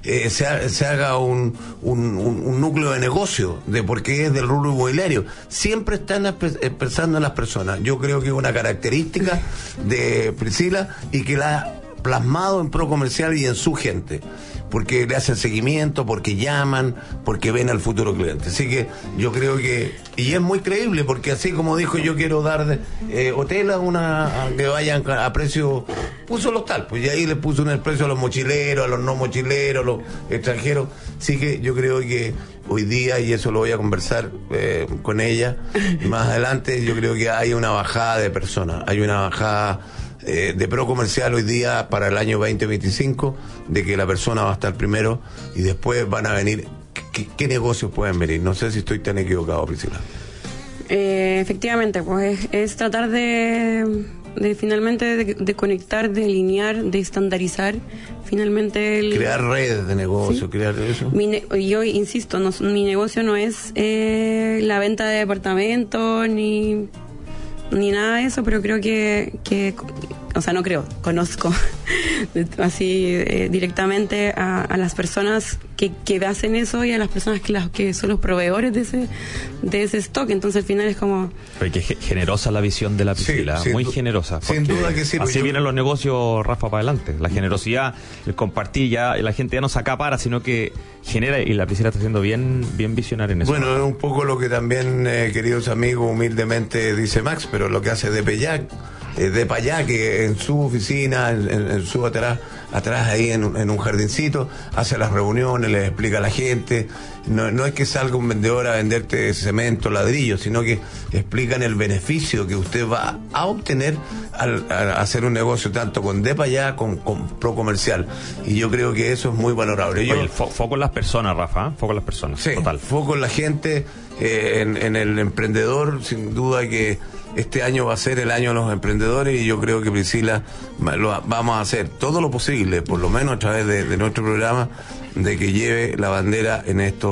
S2: se haga un núcleo de negocio, de porque es del rubro inmobiliario. Siempre están pensando en las personas. Yo creo que es una característica de Priscila y que la ha plasmado en Procomercial y en su gente, porque le hacen seguimiento, porque llaman, porque ven al futuro cliente. Así que yo creo que, y es muy creíble, porque así como dijo, yo quiero dar hotel a que vayan a precio, puso el hostal, pues y ahí le puso un precio a los mochileros, a los no mochileros, a los extranjeros. Así que yo creo que hoy día, y eso lo voy a conversar con ella más adelante, yo creo que hay una bajada de personas, hay una bajada de Procomercial hoy día para el año 2025, de que la persona va a estar primero y después van a venir. ¿Qué negocios pueden venir? No sé si estoy tan equivocado, Priscila.
S7: Efectivamente, pues es tratar de finalmente de conectar, de alinear, de estandarizar finalmente
S2: crear redes de negocio, ¿sí? Crear eso.
S7: Yo insisto, mi negocio no es la venta de departamentos ni nada de eso, pero creo que o sea, no creo, conozco así directamente a las personas que hacen eso y a las personas que son los proveedores de ese stock. Entonces al final es como...
S3: Pero que generosa la visión de la Priscila, sí, muy generosa.
S2: Sin duda que sí.
S3: Así vienen los negocios, Rafa, para adelante. La generosidad, el compartir, ya la gente ya no se acapara, sino que genera, y la Priscila está siendo bien visionaria en eso.
S2: Bueno, es un poco lo que también, queridos amigos, humildemente dice Max, pero lo que hace de Payá, que en su oficina, en su atrás ahí en un jardincito, hace las reuniones, le explica a la gente. No es que salga un vendedor a venderte cemento, ladrillo, sino que explican el beneficio que usted va a obtener al hacer un negocio tanto con Payá con Procomercial. Y yo creo que eso es muy valorable.
S3: Oye, el foco en las personas, Rafa, foco en las personas.
S2: Sí, total. Foco en la gente, en el emprendedor, sin duda que este año va a ser el año de los emprendedores y yo creo que Priscila vamos a hacer todo lo posible, por lo menos a través de nuestro programa, de que lleve la bandera en este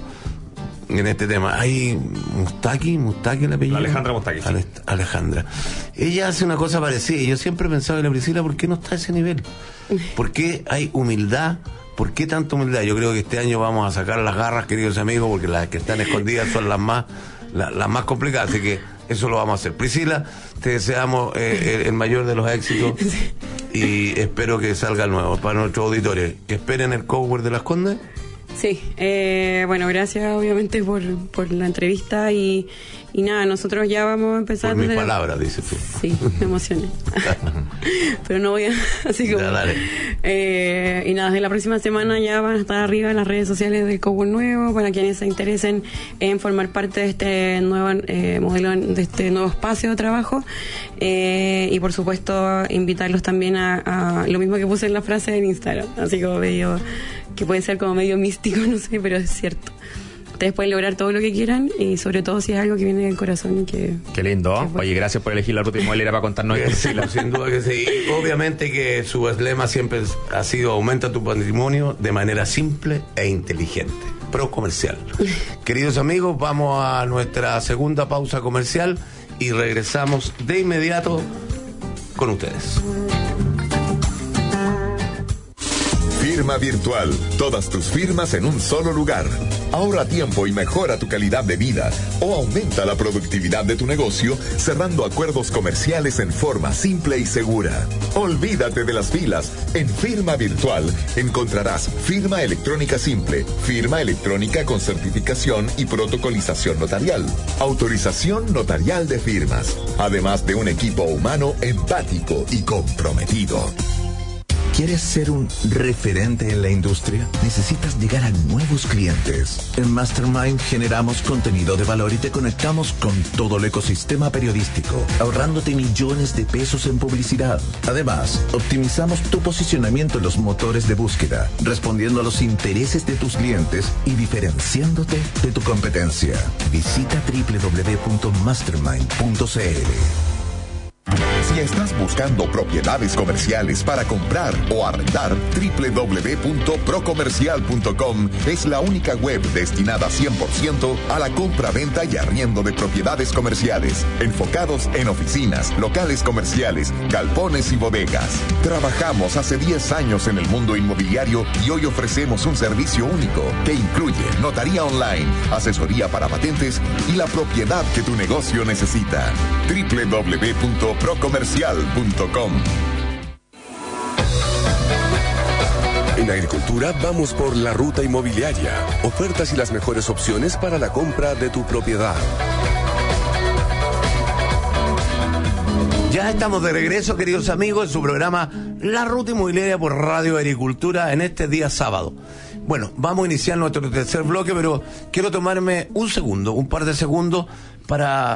S2: tema. Hay Mustaki el apellido.
S3: Alejandra Mustaki. Sí.
S2: Alejandra. Ella hace una cosa parecida y yo siempre he pensado en la Priscila, ¿por qué no está a ese nivel? ¿Por qué hay humildad? ¿Por qué tanta humildad? Yo creo que este año vamos a sacar las garras, queridos amigos, porque las que están escondidas son las más complicadas, así que eso lo vamos a hacer. Priscila, te deseamos el mayor de los éxitos y espero que salga el nuevo para nuestros auditores. Que esperen el cowork de Las Condes.
S7: Sí, bueno, gracias obviamente por la entrevista y nada, nosotros ya vamos a empezar.
S2: Por mis palabras, dices tú.
S7: Sí, me emocioné. Pero no voy a... Así como...
S2: Dale.
S7: Y nada, desde la próxima semana ya van a estar arriba en las redes sociales del Cowork Nuevo para quienes se interesen en formar parte de este nuevo modelo, de este nuevo espacio de trabajo. Y por supuesto, invitarlos también a lo mismo que puse en la frase en Instagram. Así como medio... que puede ser como medio místico, no sé, pero es cierto. ustedes pueden lograr todo lo que quieran y sobre todo si es algo que viene del corazón y que...
S3: Qué lindo. Oye, gracias por elegir la ruta inmobiliaria para contarnos esto.
S2: Sí, sin duda que sí. Obviamente que su lema siempre ha sido aumenta tu patrimonio de manera simple e inteligente. Procomercial. Queridos amigos, vamos a nuestra segunda pausa comercial y regresamos de inmediato con ustedes.
S5: Firma virtual. Todas tus firmas en un solo lugar. Ahorra tiempo y mejora tu calidad de vida o aumenta la productividad de tu negocio cerrando acuerdos comerciales en forma simple y segura. Olvídate de las filas. En Firma Virtual encontrarás firma electrónica simple, firma electrónica con certificación y protocolización notarial, autorización notarial de firmas, además de un equipo humano empático y comprometido.
S6: ¿Quieres ser un referente en la industria? ¿Necesitas llegar a nuevos clientes? En Mastermind generamos contenido de valor y te conectamos con todo el ecosistema periodístico, ahorrándote millones de pesos en publicidad. Además, optimizamos tu posicionamiento en los motores de búsqueda, respondiendo a los intereses de tus clientes y diferenciándote de tu competencia. Visita www.mastermind.cl.
S5: Si estás buscando propiedades comerciales para comprar o arrendar, www.procomercial.com es la única web destinada 100% a la compra, venta y arriendo de propiedades comerciales, enfocados en oficinas, locales comerciales, galpones y bodegas. Trabajamos hace 10 años en el mundo inmobiliario y hoy ofrecemos un servicio único que incluye notaría online, asesoría para patentes y la propiedad que tu negocio necesita. www.procomercial.com.
S1: En agricultura vamos por la ruta inmobiliaria. Ofertas y las mejores opciones para la compra de tu propiedad.
S2: Ya estamos de regreso, queridos amigos, en su programa La Ruta Inmobiliaria por Radio Agricultura en este día sábado. Bueno, vamos a iniciar nuestro tercer bloque, pero quiero tomarme un par de segundos para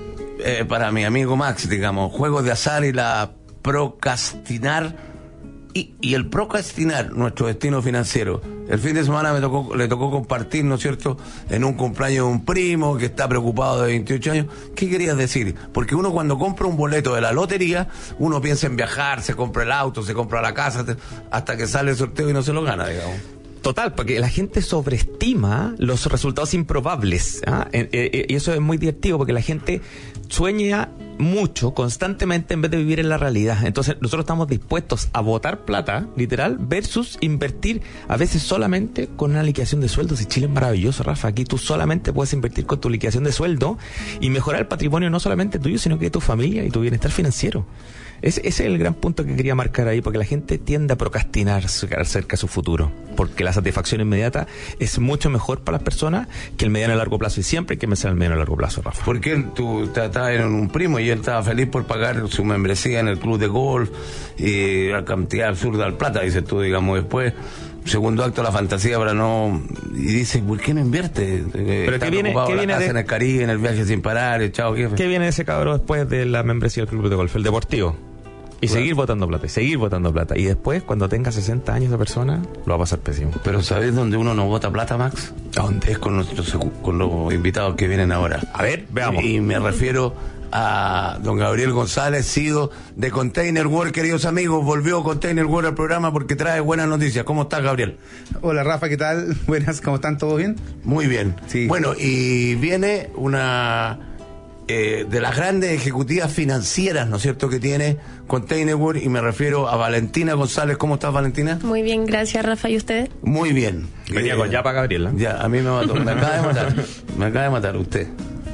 S2: mi amigo Max, digamos, juegos de azar y la procrastinar y el procrastinar nuestro destino financiero. El fin de semana le tocó compartir, ¿no es cierto?, en un cumpleaños de un primo que está preocupado de 28 años. ¿Qué querías decir? Porque uno cuando compra un boleto de la lotería, uno piensa en viajar, se compra el auto, se compra la casa, hasta que sale el sorteo y no se lo gana, digamos.
S3: Total, porque la gente sobreestima los resultados improbables, ¿ah? Y eso es muy divertido porque la gente sueña mucho, constantemente, en vez de vivir en la realidad. Entonces nosotros estamos dispuestos a botar plata, literal, versus invertir a veces solamente con una liquidación de sueldos. Y Chile es maravilloso, Rafa. Aquí tú solamente puedes invertir con tu liquidación de sueldo y mejorar el patrimonio no solamente tuyo, sino que de tu familia y tu bienestar financiero. Ese es el gran punto que quería marcar ahí, porque la gente tiende a procrastinar acerca de su futuro, porque la satisfacción inmediata es mucho mejor para las personas que el mediano y largo plazo, y siempre hay que pensar en el mediano y largo plazo, Rafa.
S2: Porque tú estabas en un primo y él estaba feliz por pagar su membresía en el club de golf y la cantidad absurda de plata, dices tú, digamos, después... Segundo acto, la fantasía para no... Y dice, ¿por qué no invierte?
S3: Pero ¿qué viene
S2: en el Caribe, en el viaje sin parar, chao, jefe.
S3: ¿Qué viene de ese cabrón después de la membresía del club de golf? El deportivo. Y claro, seguir botando plata, y seguir botando plata. Y después, cuando tenga 60 años esa persona, lo va a pasar pésimo.
S2: Pero ¿sabes dónde uno no bota plata, Max?
S3: ¿A dónde?
S2: Es con los invitados que vienen ahora.
S3: A ver, veamos.
S2: Y me refiero a don Gabriel González, CEO de Container World. Queridos amigos, volvió Container World al programa porque trae buenas noticias. ¿Cómo estás, Gabriel?
S8: Hola, Rafa, ¿qué tal? Buenas, ¿cómo están? ¿Todo bien?
S2: Muy bien.
S8: Sí.
S2: Bueno, y viene una de las grandes ejecutivas financieras, ¿no es cierto?, que tiene Container World, y me refiero a Valentina González. ¿Cómo estás, Valentina?
S9: Muy bien, gracias, Rafa. ¿Y usted?
S2: Muy bien.
S3: Venía con Yapa, Gabriela.
S2: Ya, a mí me mató. Me acaba de matar. Me acaba de matar usted.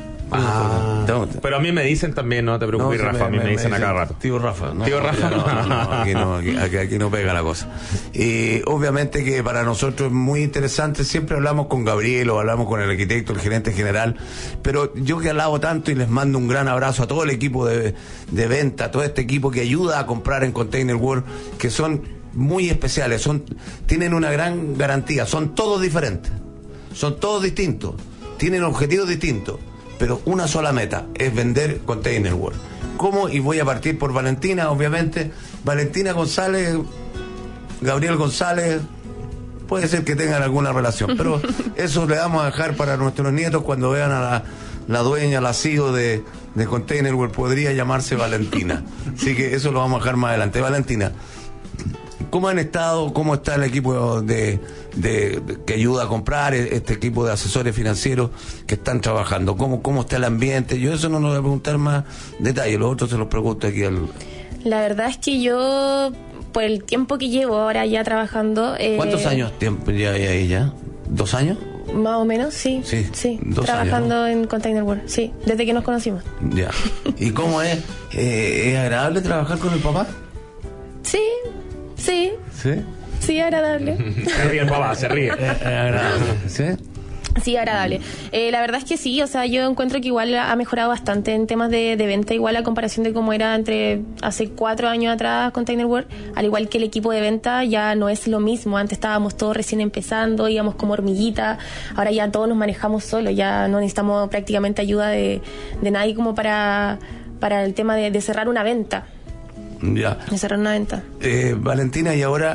S3: Pero a mí me dicen también, no te preocupes, Rafa, a mí me dicen a cada rato.
S2: Tío Rafa, ¿no?
S3: Tío Rafa.
S2: Aquí no pega la cosa. Y obviamente que para nosotros es muy interesante, siempre hablamos con Gabriel o hablamos con el arquitecto, el gerente general, pero yo que alabo tanto y les mando un gran abrazo a todo el equipo de venta, a todo este equipo que ayuda a comprar en Container World, que son muy especiales, tienen una gran garantía, son todos diferentes, son todos distintos, tienen objetivos distintos, pero una sola meta, es vender Container World. ¿Cómo? Y voy a partir por Valentina, obviamente. Valentina González, Gabriel González, puede ser que tengan alguna relación, pero eso le vamos a dejar para nuestros nietos cuando vean a la dueña, la CEO de Container World, podría llamarse Valentina. Así que eso lo vamos a dejar más adelante. Valentina, ¿cómo han estado? ¿Cómo está el equipo que ayuda a comprar, este equipo de asesores financieros que están trabajando? ¿Cómo está el ambiente? Yo eso no lo voy a preguntar más detalle, los otros se los pregunto aquí al...
S9: La verdad es que yo, por el tiempo que llevo ahora ya trabajando...
S2: ¿Cuántos años ya hay ahí ya? ¿2 años?
S9: Más o menos, sí.
S2: Sí,
S9: trabajando, ¿no?, en Container World, sí, desde que nos conocimos.
S2: Ya. ¿Y cómo es? ¿Es agradable trabajar con el papá?
S9: Sí.
S2: ¿Sí?
S9: Sí, agradable.
S3: Se ríe el papá, se ríe.
S2: Agradable. ¿Sí?
S9: Sí, agradable. La verdad es que sí, o sea, yo encuentro que igual ha mejorado bastante en temas de venta, igual a comparación de cómo era entre hace 4 años atrás Container World, al igual que el equipo de venta ya no es lo mismo. Antes estábamos todos recién empezando, íbamos como hormiguita, ahora ya todos nos manejamos solos, ya no necesitamos prácticamente ayuda de nadie como para el tema de cerrar una venta.
S2: Ya.
S9: De cerrar una venta.
S2: Valentina, y ahora...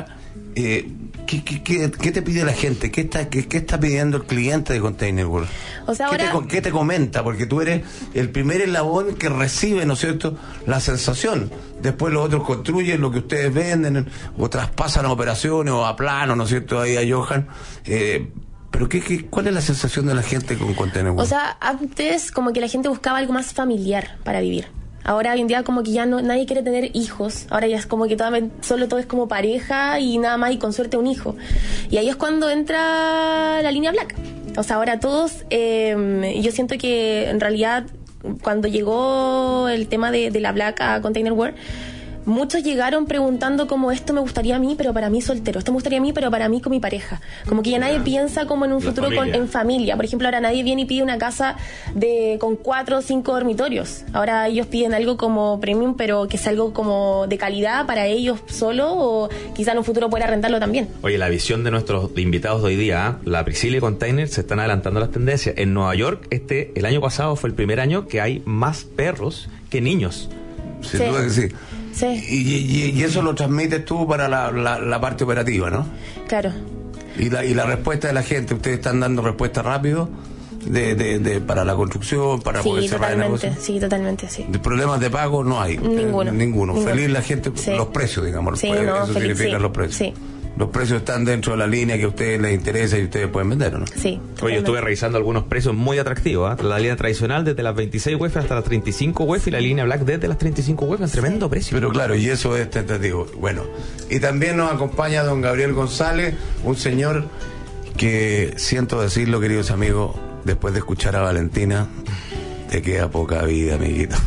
S2: ¿Qué te pide la gente? ¿Qué está pidiendo el cliente de Container World?
S9: O sea,
S2: ¿Qué te comenta? Porque tú eres el primer eslabón que recibe, ¿no es cierto?, la sensación. Después los otros construyen lo que ustedes venden o traspasan a operaciones o a plano, ¿no es cierto?, ahí a Johan. Pero ¿cuál es la sensación de la gente con Container World?
S9: O sea, antes como que la gente buscaba algo más familiar para vivir. Ahora hoy en día como que ya nadie quiere tener hijos. Ahora ya es como que solo todo es como pareja y nada más, y con suerte un hijo. Y ahí es cuando entra la línea Black. O sea, ahora todos, yo siento que en realidad cuando llegó el tema de la Black a Container World, muchos llegaron preguntando como esto me gustaría a mí, pero para mí soltero. Esto me gustaría a mí, pero para mí con mi pareja. Como que ya nadie piensa como en un futuro en familia. Por ejemplo, ahora nadie viene y pide una casa con 4 o 5 dormitorios. Ahora ellos piden algo como premium, pero que sea algo como de calidad para ellos solo, o quizá en un futuro pueda arrendarlo también.
S3: Oye, la visión de nuestros invitados de hoy día, la Priscilla y Container se están adelantando las tendencias. En Nueva York, el año pasado fue el primer año que hay más perros que niños.
S2: Sin duda que sí.
S9: Sí.
S2: Y eso lo transmites tú para la parte operativa, ¿no?
S9: Claro.
S2: Y la respuesta de la gente, ustedes están dando respuesta rápido para la construcción, para poder cerrar el negocio.
S9: Sí, totalmente, sí.
S2: ¿De problemas de pago no hay? Ninguno. Feliz la gente, sí. Los precios, digamos.
S9: Sí,
S2: eso
S9: feliz,
S2: significa los precios.
S9: Sí.
S2: Los precios están dentro de la línea que a ustedes les interesa y ustedes pueden vender, ¿o no?
S9: Sí. Totalmente.
S3: Oye, yo estuve revisando algunos precios muy atractivos, ¿eh? La línea tradicional desde las 26 UF hasta las 35 UF y la línea Black desde las 35 UF, tremendo precio.
S2: Pero claro, y eso es tentativo. Bueno, y también nos acompaña don Gabriel González, un señor que, siento decirlo, queridos amigos, después de escuchar a Valentina, te queda poca vida, amiguito.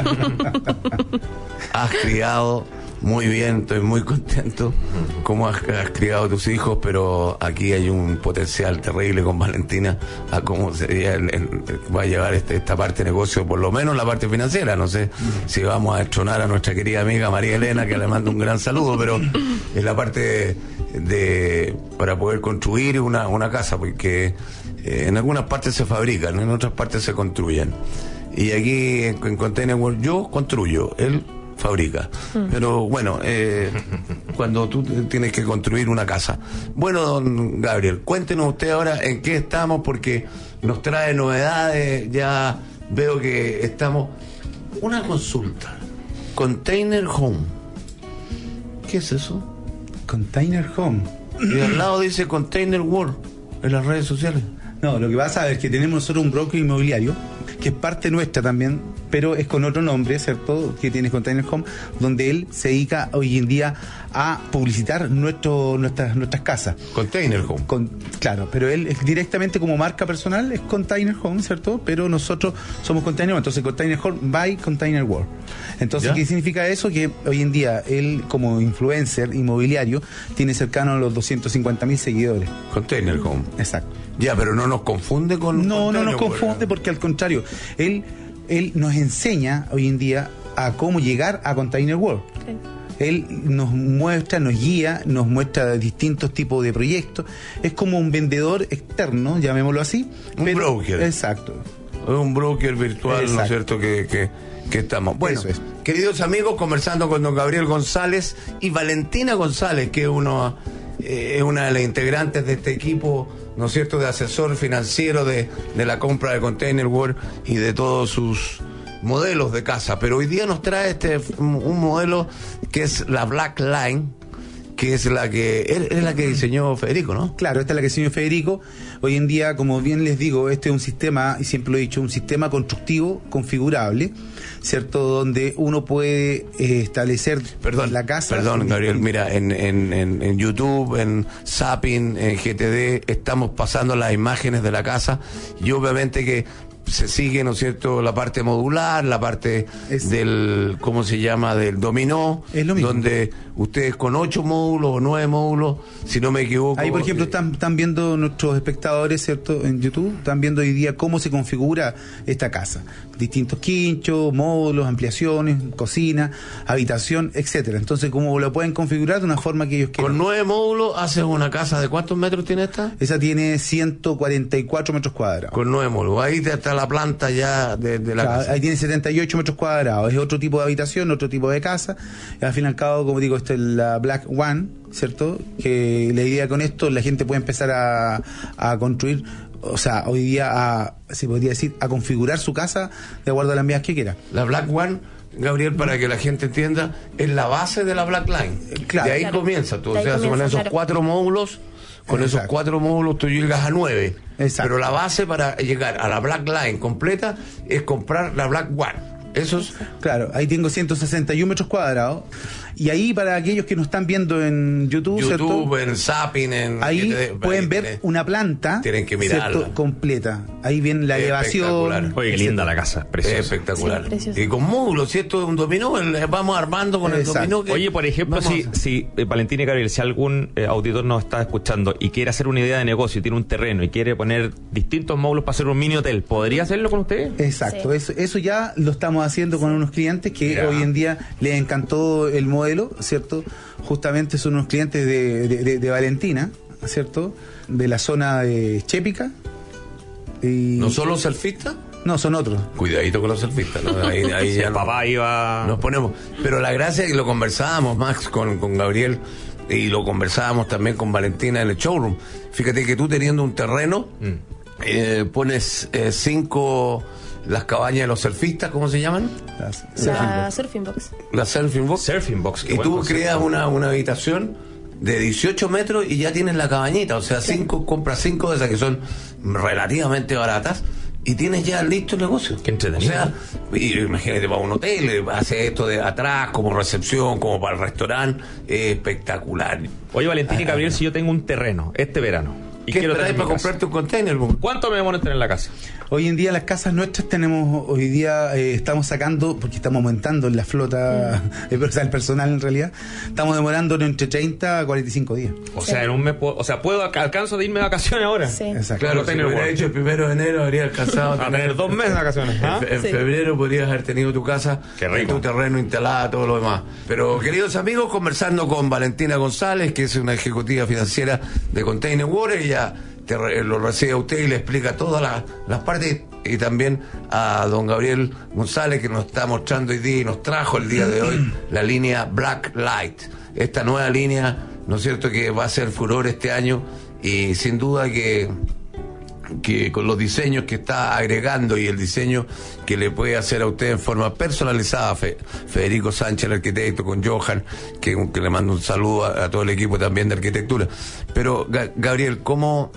S2: Has criado muy bien, estoy muy contento cómo has criado a tus hijos, pero aquí hay un potencial terrible con Valentina a cómo sería va a llevar esta parte de negocio, por lo menos la parte financiera. No sé si vamos a destronar a nuestra querida amiga María Elena, que le mando un gran saludo, pero es la parte para poder construir una casa, porque en algunas partes se fabrican, en otras partes se construyen. Y aquí en Container World yo construyo, él fabrica. Pero bueno, cuando tú tienes que construir una casa. Bueno, don Gabriel, cuéntenos usted ahora en qué estamos, porque nos trae novedades. Ya veo que estamos... Una consulta. Container Home. ¿Qué es eso?
S8: Container Home.
S2: Y al lado dice Container World en las redes sociales.
S8: No, lo que pasa es que tenemos nosotros un broker inmobiliario que es parte nuestra también, pero es con otro nombre, ¿cierto?, que tiene Container Home, donde él se dedica hoy en día a publicitar nuestras casas.
S2: Container Home.
S8: Claro, pero él es directamente como marca personal, es Container Home, ¿cierto? Pero nosotros somos Container Home, entonces Container Home by Container World. Entonces, ¿ya? ¿Qué significa eso? Que hoy en día él, como influencer inmobiliario, tiene cercano a los 250.000 seguidores.
S2: Container Home.
S8: Exacto.
S2: Ya, pero no nos confunde con...
S8: No nos confunde, porque al contrario, él nos enseña hoy en día a cómo llegar a Container World. Sí. Él nos muestra, nos guía, nos muestra distintos tipos de proyectos. Es como un vendedor externo, llamémoslo así.
S2: Un broker.
S8: Exacto.
S2: Es un broker virtual, exacto. ¿No es cierto? Que estamos. Bueno, eso es. Queridos amigos, conversando con don Gabriel González y Valentina González, que es una es una de las integrantes de este equipo, ¿no es cierto?, de asesor financiero de la compra de Container World y de todos sus modelos de casa. Pero hoy día nos trae un modelo que es la Black Line, que es la que diseñó Federico, ¿no?
S8: Claro, esta es la que diseñó Federico. Hoy en día, como bien les digo, este es un sistema, y siempre lo he dicho, un sistema constructivo, configurable, ¿cierto? Donde uno puede establecer la casa.
S2: Perdón, Gabriel, mira, en YouTube, en Zapping, en GTD, estamos pasando las imágenes de la casa, y obviamente que se sigue, ¿no es cierto?, la parte modular, la parte del, ¿cómo se llama?, del dominó,
S8: es lo mismo,
S2: donde ustedes con 8 módulos o 9 módulos, si no me equivoco.
S8: Ahí, por ejemplo, están viendo nuestros espectadores, ¿cierto?, en YouTube, están viendo hoy día cómo se configura esta casa. Distintos quinchos, módulos, ampliaciones, cocina, habitación, etcétera. Entonces, cómo lo pueden configurar de una forma que ellos quieran.
S2: Con 9 módulos, ¿haces una casa de cuántos metros tiene esta?
S8: Esa tiene 144 metros cuadrados.
S2: Con 9 módulos. Ahí está la planta ya de la casa.
S8: Ahí tiene 78 metros cuadrados. Es otro tipo de habitación, otro tipo de casa. Y al fin y al cabo, como digo, esta es la Black One, ¿cierto? Que la idea con esto, la gente puede empezar a construir, o sea, hoy día se podría decir, a configurar su casa de acuerdo a las medidas que quiera.
S2: La Black One, Gabriel, para que la gente entienda, es la base de la Black Line.
S8: Claro.
S2: De ahí comienza tú. O sea, con esos 4 módulos, esos 4 módulos tú llegas a 9.
S8: Exacto.
S2: Pero la base para llegar a la Black Line completa es comprar la Black One. Eso es...
S8: Claro, ahí tengo 161 metros cuadrados. Y ahí, para aquellos que nos están viendo en YouTube, ¿cierto?,
S2: en Zapping,
S8: ahí pueden ver una planta,
S2: tienen que mirarla,
S8: ¿cierto?, completa. Ahí viene la elevación.
S3: Oye, qué linda la casa, preciosa.
S2: Espectacular.
S9: Sí,
S2: y con módulos, si esto es un dominó, vamos armando con el dominó.
S3: Oye, por ejemplo, si Valentina y Gabriel, si algún auditor nos está escuchando y quiere hacer una idea de negocio, tiene un terreno y quiere poner distintos módulos para hacer un mini hotel, ¿podría hacerlo con ustedes?
S8: Exacto, sí. Eso ya lo estamos haciendo con unos clientes que hoy en día les encantó el modelo, ¿cierto? Justamente son unos clientes de Valentina, ¿cierto?, de la zona de Chépica. Y...
S2: ¿No son los selfistas?
S8: No, son otros.
S2: Cuidadito con los selfistas, ¿no? Ahí ya
S3: papá iba...
S2: nos ponemos. Pero la gracia es que lo conversábamos, Max, con Gabriel, y lo conversábamos también con Valentina en el showroom. Fíjate que tú, teniendo un terreno, pones 5... las cabañas de los surfistas, ¿cómo se llaman?
S9: La Surfing Box.
S2: La Surfing Box.
S3: Surfing Box.
S2: Y tú creas una habitación de 18 metros y ya tienes la cabañita. O sea, compras 5 de esas que son relativamente baratas y tienes ya listo el negocio.
S3: Qué entretenido.
S2: O sea, imagínate, para un hotel, hace esto de atrás, como recepción, como para el restaurante, espectacular.
S3: Oye, Valentín y Gabriel, si yo tengo un terreno este verano y
S2: ¿qué
S3: quiero
S2: traes para comprarte un container?
S3: ¿Cuánto me demora en tener en la casa?
S8: Hoy en día las casas nuestras estamos sacando, porque estamos aumentando en la flota, o sea, el personal en realidad, estamos demorando entre 30 a 45 días.
S3: O sea, en un mes alcanzo de irme de vacaciones ahora.
S9: Sí.
S8: Exacto.
S2: Claro, si lo hubiera hecho el 1 de enero, habría alcanzado
S3: a tener 2 meses de vacaciones.
S2: En febrero podrías haber tenido tu casa, tu terreno instalado, todo lo demás. Pero, queridos amigos, conversando con Valentina González, que es una ejecutiva financiera de Container World, ella lo recibe a usted y le explica todas las partes, y también a don Gabriel González, que nos está mostrando hoy día y nos trajo el día de hoy la línea Black Light, esta nueva línea, ¿no es cierto?, que va a ser furor este año, y sin duda que con los diseños que está agregando y el diseño que le puede hacer a usted en forma personalizada, Federico Sánchez, el arquitecto, con Johan, que le mando un saludo a todo el equipo también de arquitectura. Pero, Gabriel, ¿cómo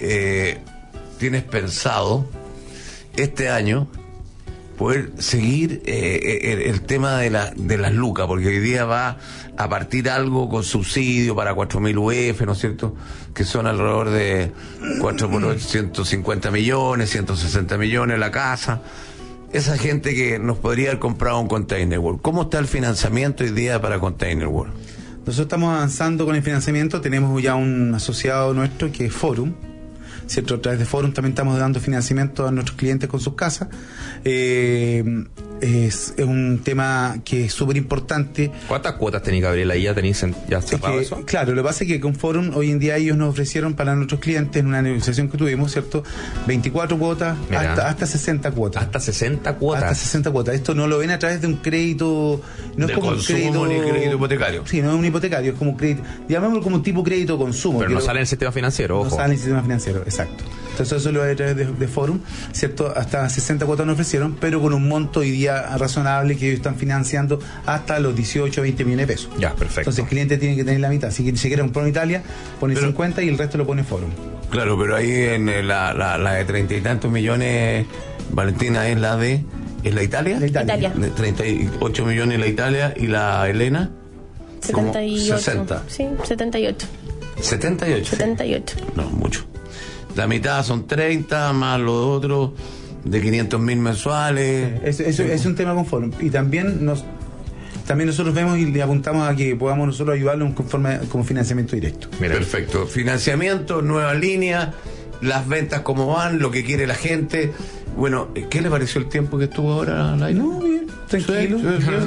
S2: tienes pensado este año poder seguir el tema de las lucas? Porque hoy día va a partir algo con subsidio para 4.000 UF, ¿no es cierto?, que son alrededor de 4 por 8, 150 millones, 160 millones la casa. Esa gente que nos podría haber comprado un Container World, ¿cómo está el financiamiento hoy día para Container World?
S8: Nosotros estamos avanzando con el financiamiento, tenemos ya un asociado nuestro que es Forum, ¿cierto? A través de Forum también estamos dando financiamiento a nuestros clientes con sus casas. Es un tema que es súper importante.
S3: ¿Cuántas cuotas tenés, Gabriel? Ahí ya tenéis ya cerrado eso.
S8: Claro, lo que pasa es que con Forum hoy en día ellos nos ofrecieron para nuestros clientes en una negociación que tuvimos, ¿cierto? 24 cuotas hasta 60 cuotas.
S3: Hasta 60 cuotas.
S8: Hasta 60 cuotas. Esto no lo ven a través de un crédito, no
S2: de
S8: es como
S2: consumo,
S8: un crédito,
S2: ni crédito hipotecario.
S8: Sí, no es un hipotecario, es como un crédito, llamémoslo como un tipo crédito consumo.
S3: Pero no sale en el sistema financiero, ojo.
S8: No sale en el sistema financiero, exacto. Entonces eso lo hay a través de Forum, ¿cierto? Hasta 60 cuotas nos ofrecieron, pero con un monto hoy día razonable que ellos están financiando hasta los 18 o 20 millones de pesos.
S3: Ya, perfecto.
S8: Entonces el cliente tiene que tener la mitad. Si quiere comprar en Italia, pone 50 y el resto lo pone Forum.
S2: Claro, pero ahí en la de 30 y tantos millones, Valentina, es la de... ¿Es la Italia?
S9: La Italia.
S2: De 38 millones la Italia y la Elena...
S9: 78.
S2: 60.
S9: Sí, 78.
S2: 78.
S9: 78.
S2: No, mucho. La mitad son 30, más los otros de 500.000 mensuales.
S8: Es un tema con Forum. Y también nosotros vemos y le apuntamos a que podamos nosotros ayudarlos como financiamiento directo.
S2: Mira. Perfecto. Financiamiento, nueva línea, las ventas cómo van, lo que quiere la gente. Bueno, ¿qué le pareció el tiempo que estuvo ahora?
S8: No, bien, tranquilo.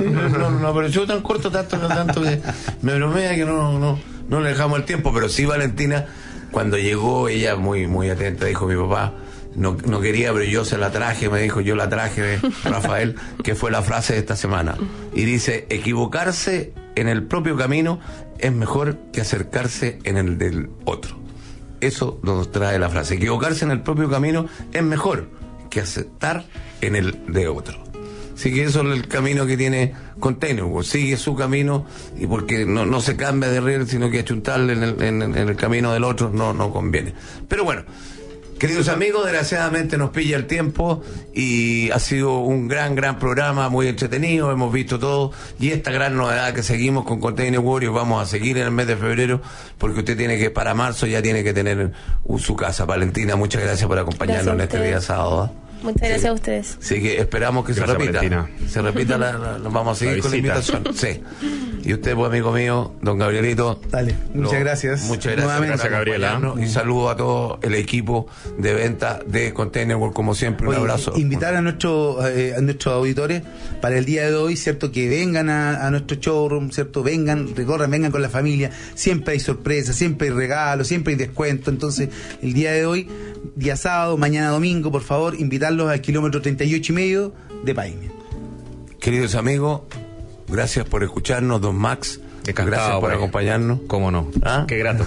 S2: No pareció tan corto, tanto que me bromea que no le dejamos el tiempo, pero sí, Valentina, cuando llegó ella muy atenta, dijo: mi papá no quería, pero yo se la traje, me dijo, yo la traje, Rafael, que fue la frase de esta semana. Y dice: equivocarse en el propio camino es mejor que acercarse en el del otro. Eso nos trae la frase: equivocarse en el propio camino es mejor que aceptar en el de otro. Así que eso es el camino que tiene Container, sigue su camino, y porque no se cambia de riel, sino que achuntarle en el camino del otro no conviene. Pero bueno, queridos amigos, desgraciadamente nos pilla el tiempo y ha sido un gran programa, muy entretenido, hemos visto todo, y esta gran novedad que seguimos con Container Warriors, vamos a seguir en el mes de febrero, porque usted tiene que, para marzo ya tiene que tener su casa. Valentina, muchas gracias por acompañarnos en este día sábado.
S9: Muchas gracias a ustedes.
S2: Así que esperamos que
S3: gracias,
S2: se repita.
S3: Valentina.
S2: Se repita, nos vamos a seguir con la invitación. Sí. Y usted, pues, amigo mío, don Gabrielito.
S8: Dale, muchas gracias.
S2: Muchas gracias.
S3: Gracias, Gabriela.
S2: Y saludo a todo el equipo de venta de Container World, como siempre. Un abrazo.
S8: Invitar a nuestros auditores para el día de hoy, ¿cierto? Que vengan a nuestro showroom, ¿cierto? Vengan con la familia. Siempre hay sorpresas, siempre hay regalos, siempre hay descuento. Entonces, el día de hoy, día sábado, mañana domingo, por favor, invitarlos al kilómetro 38,5 de Paine.
S2: Queridos amigos, gracias por escucharnos, don Max. Gracias por acompañarnos.
S3: ¿Cómo no? Qué grato.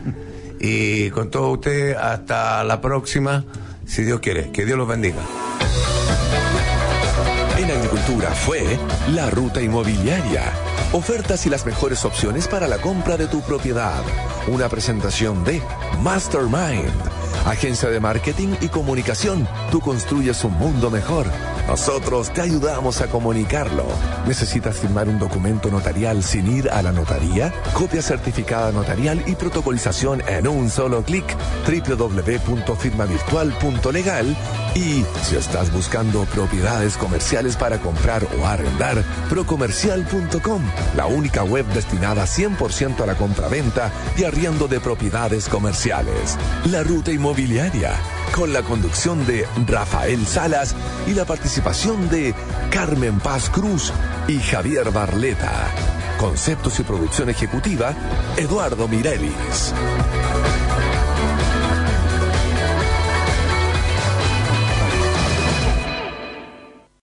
S2: Y con todos ustedes, hasta la próxima, si Dios quiere. Que Dios los bendiga.
S1: En Agricultura fue La Ruta Inmobiliaria. Ofertas y las mejores opciones para la compra de tu propiedad. Una presentación de Mastermind. Agencia de marketing y comunicación. Tú construyes un mundo mejor. Nosotros te ayudamos a comunicarlo. ¿Necesitas firmar un documento notarial sin ir a la notaría? Copia certificada notarial y protocolización en un solo clic. www.firmavirtual.legal. Y si estás buscando propiedades comerciales para comprar o arrendar, procomercial.com, la única web destinada 100% a la compraventa y arriendo de propiedades comerciales. La Ruta Inmobiliaria, con la conducción de Rafael Salas y la participación de Carmen Paz Cruz y Javier Barleta. Conceptos y producción ejecutiva, Eduardo Mirelis.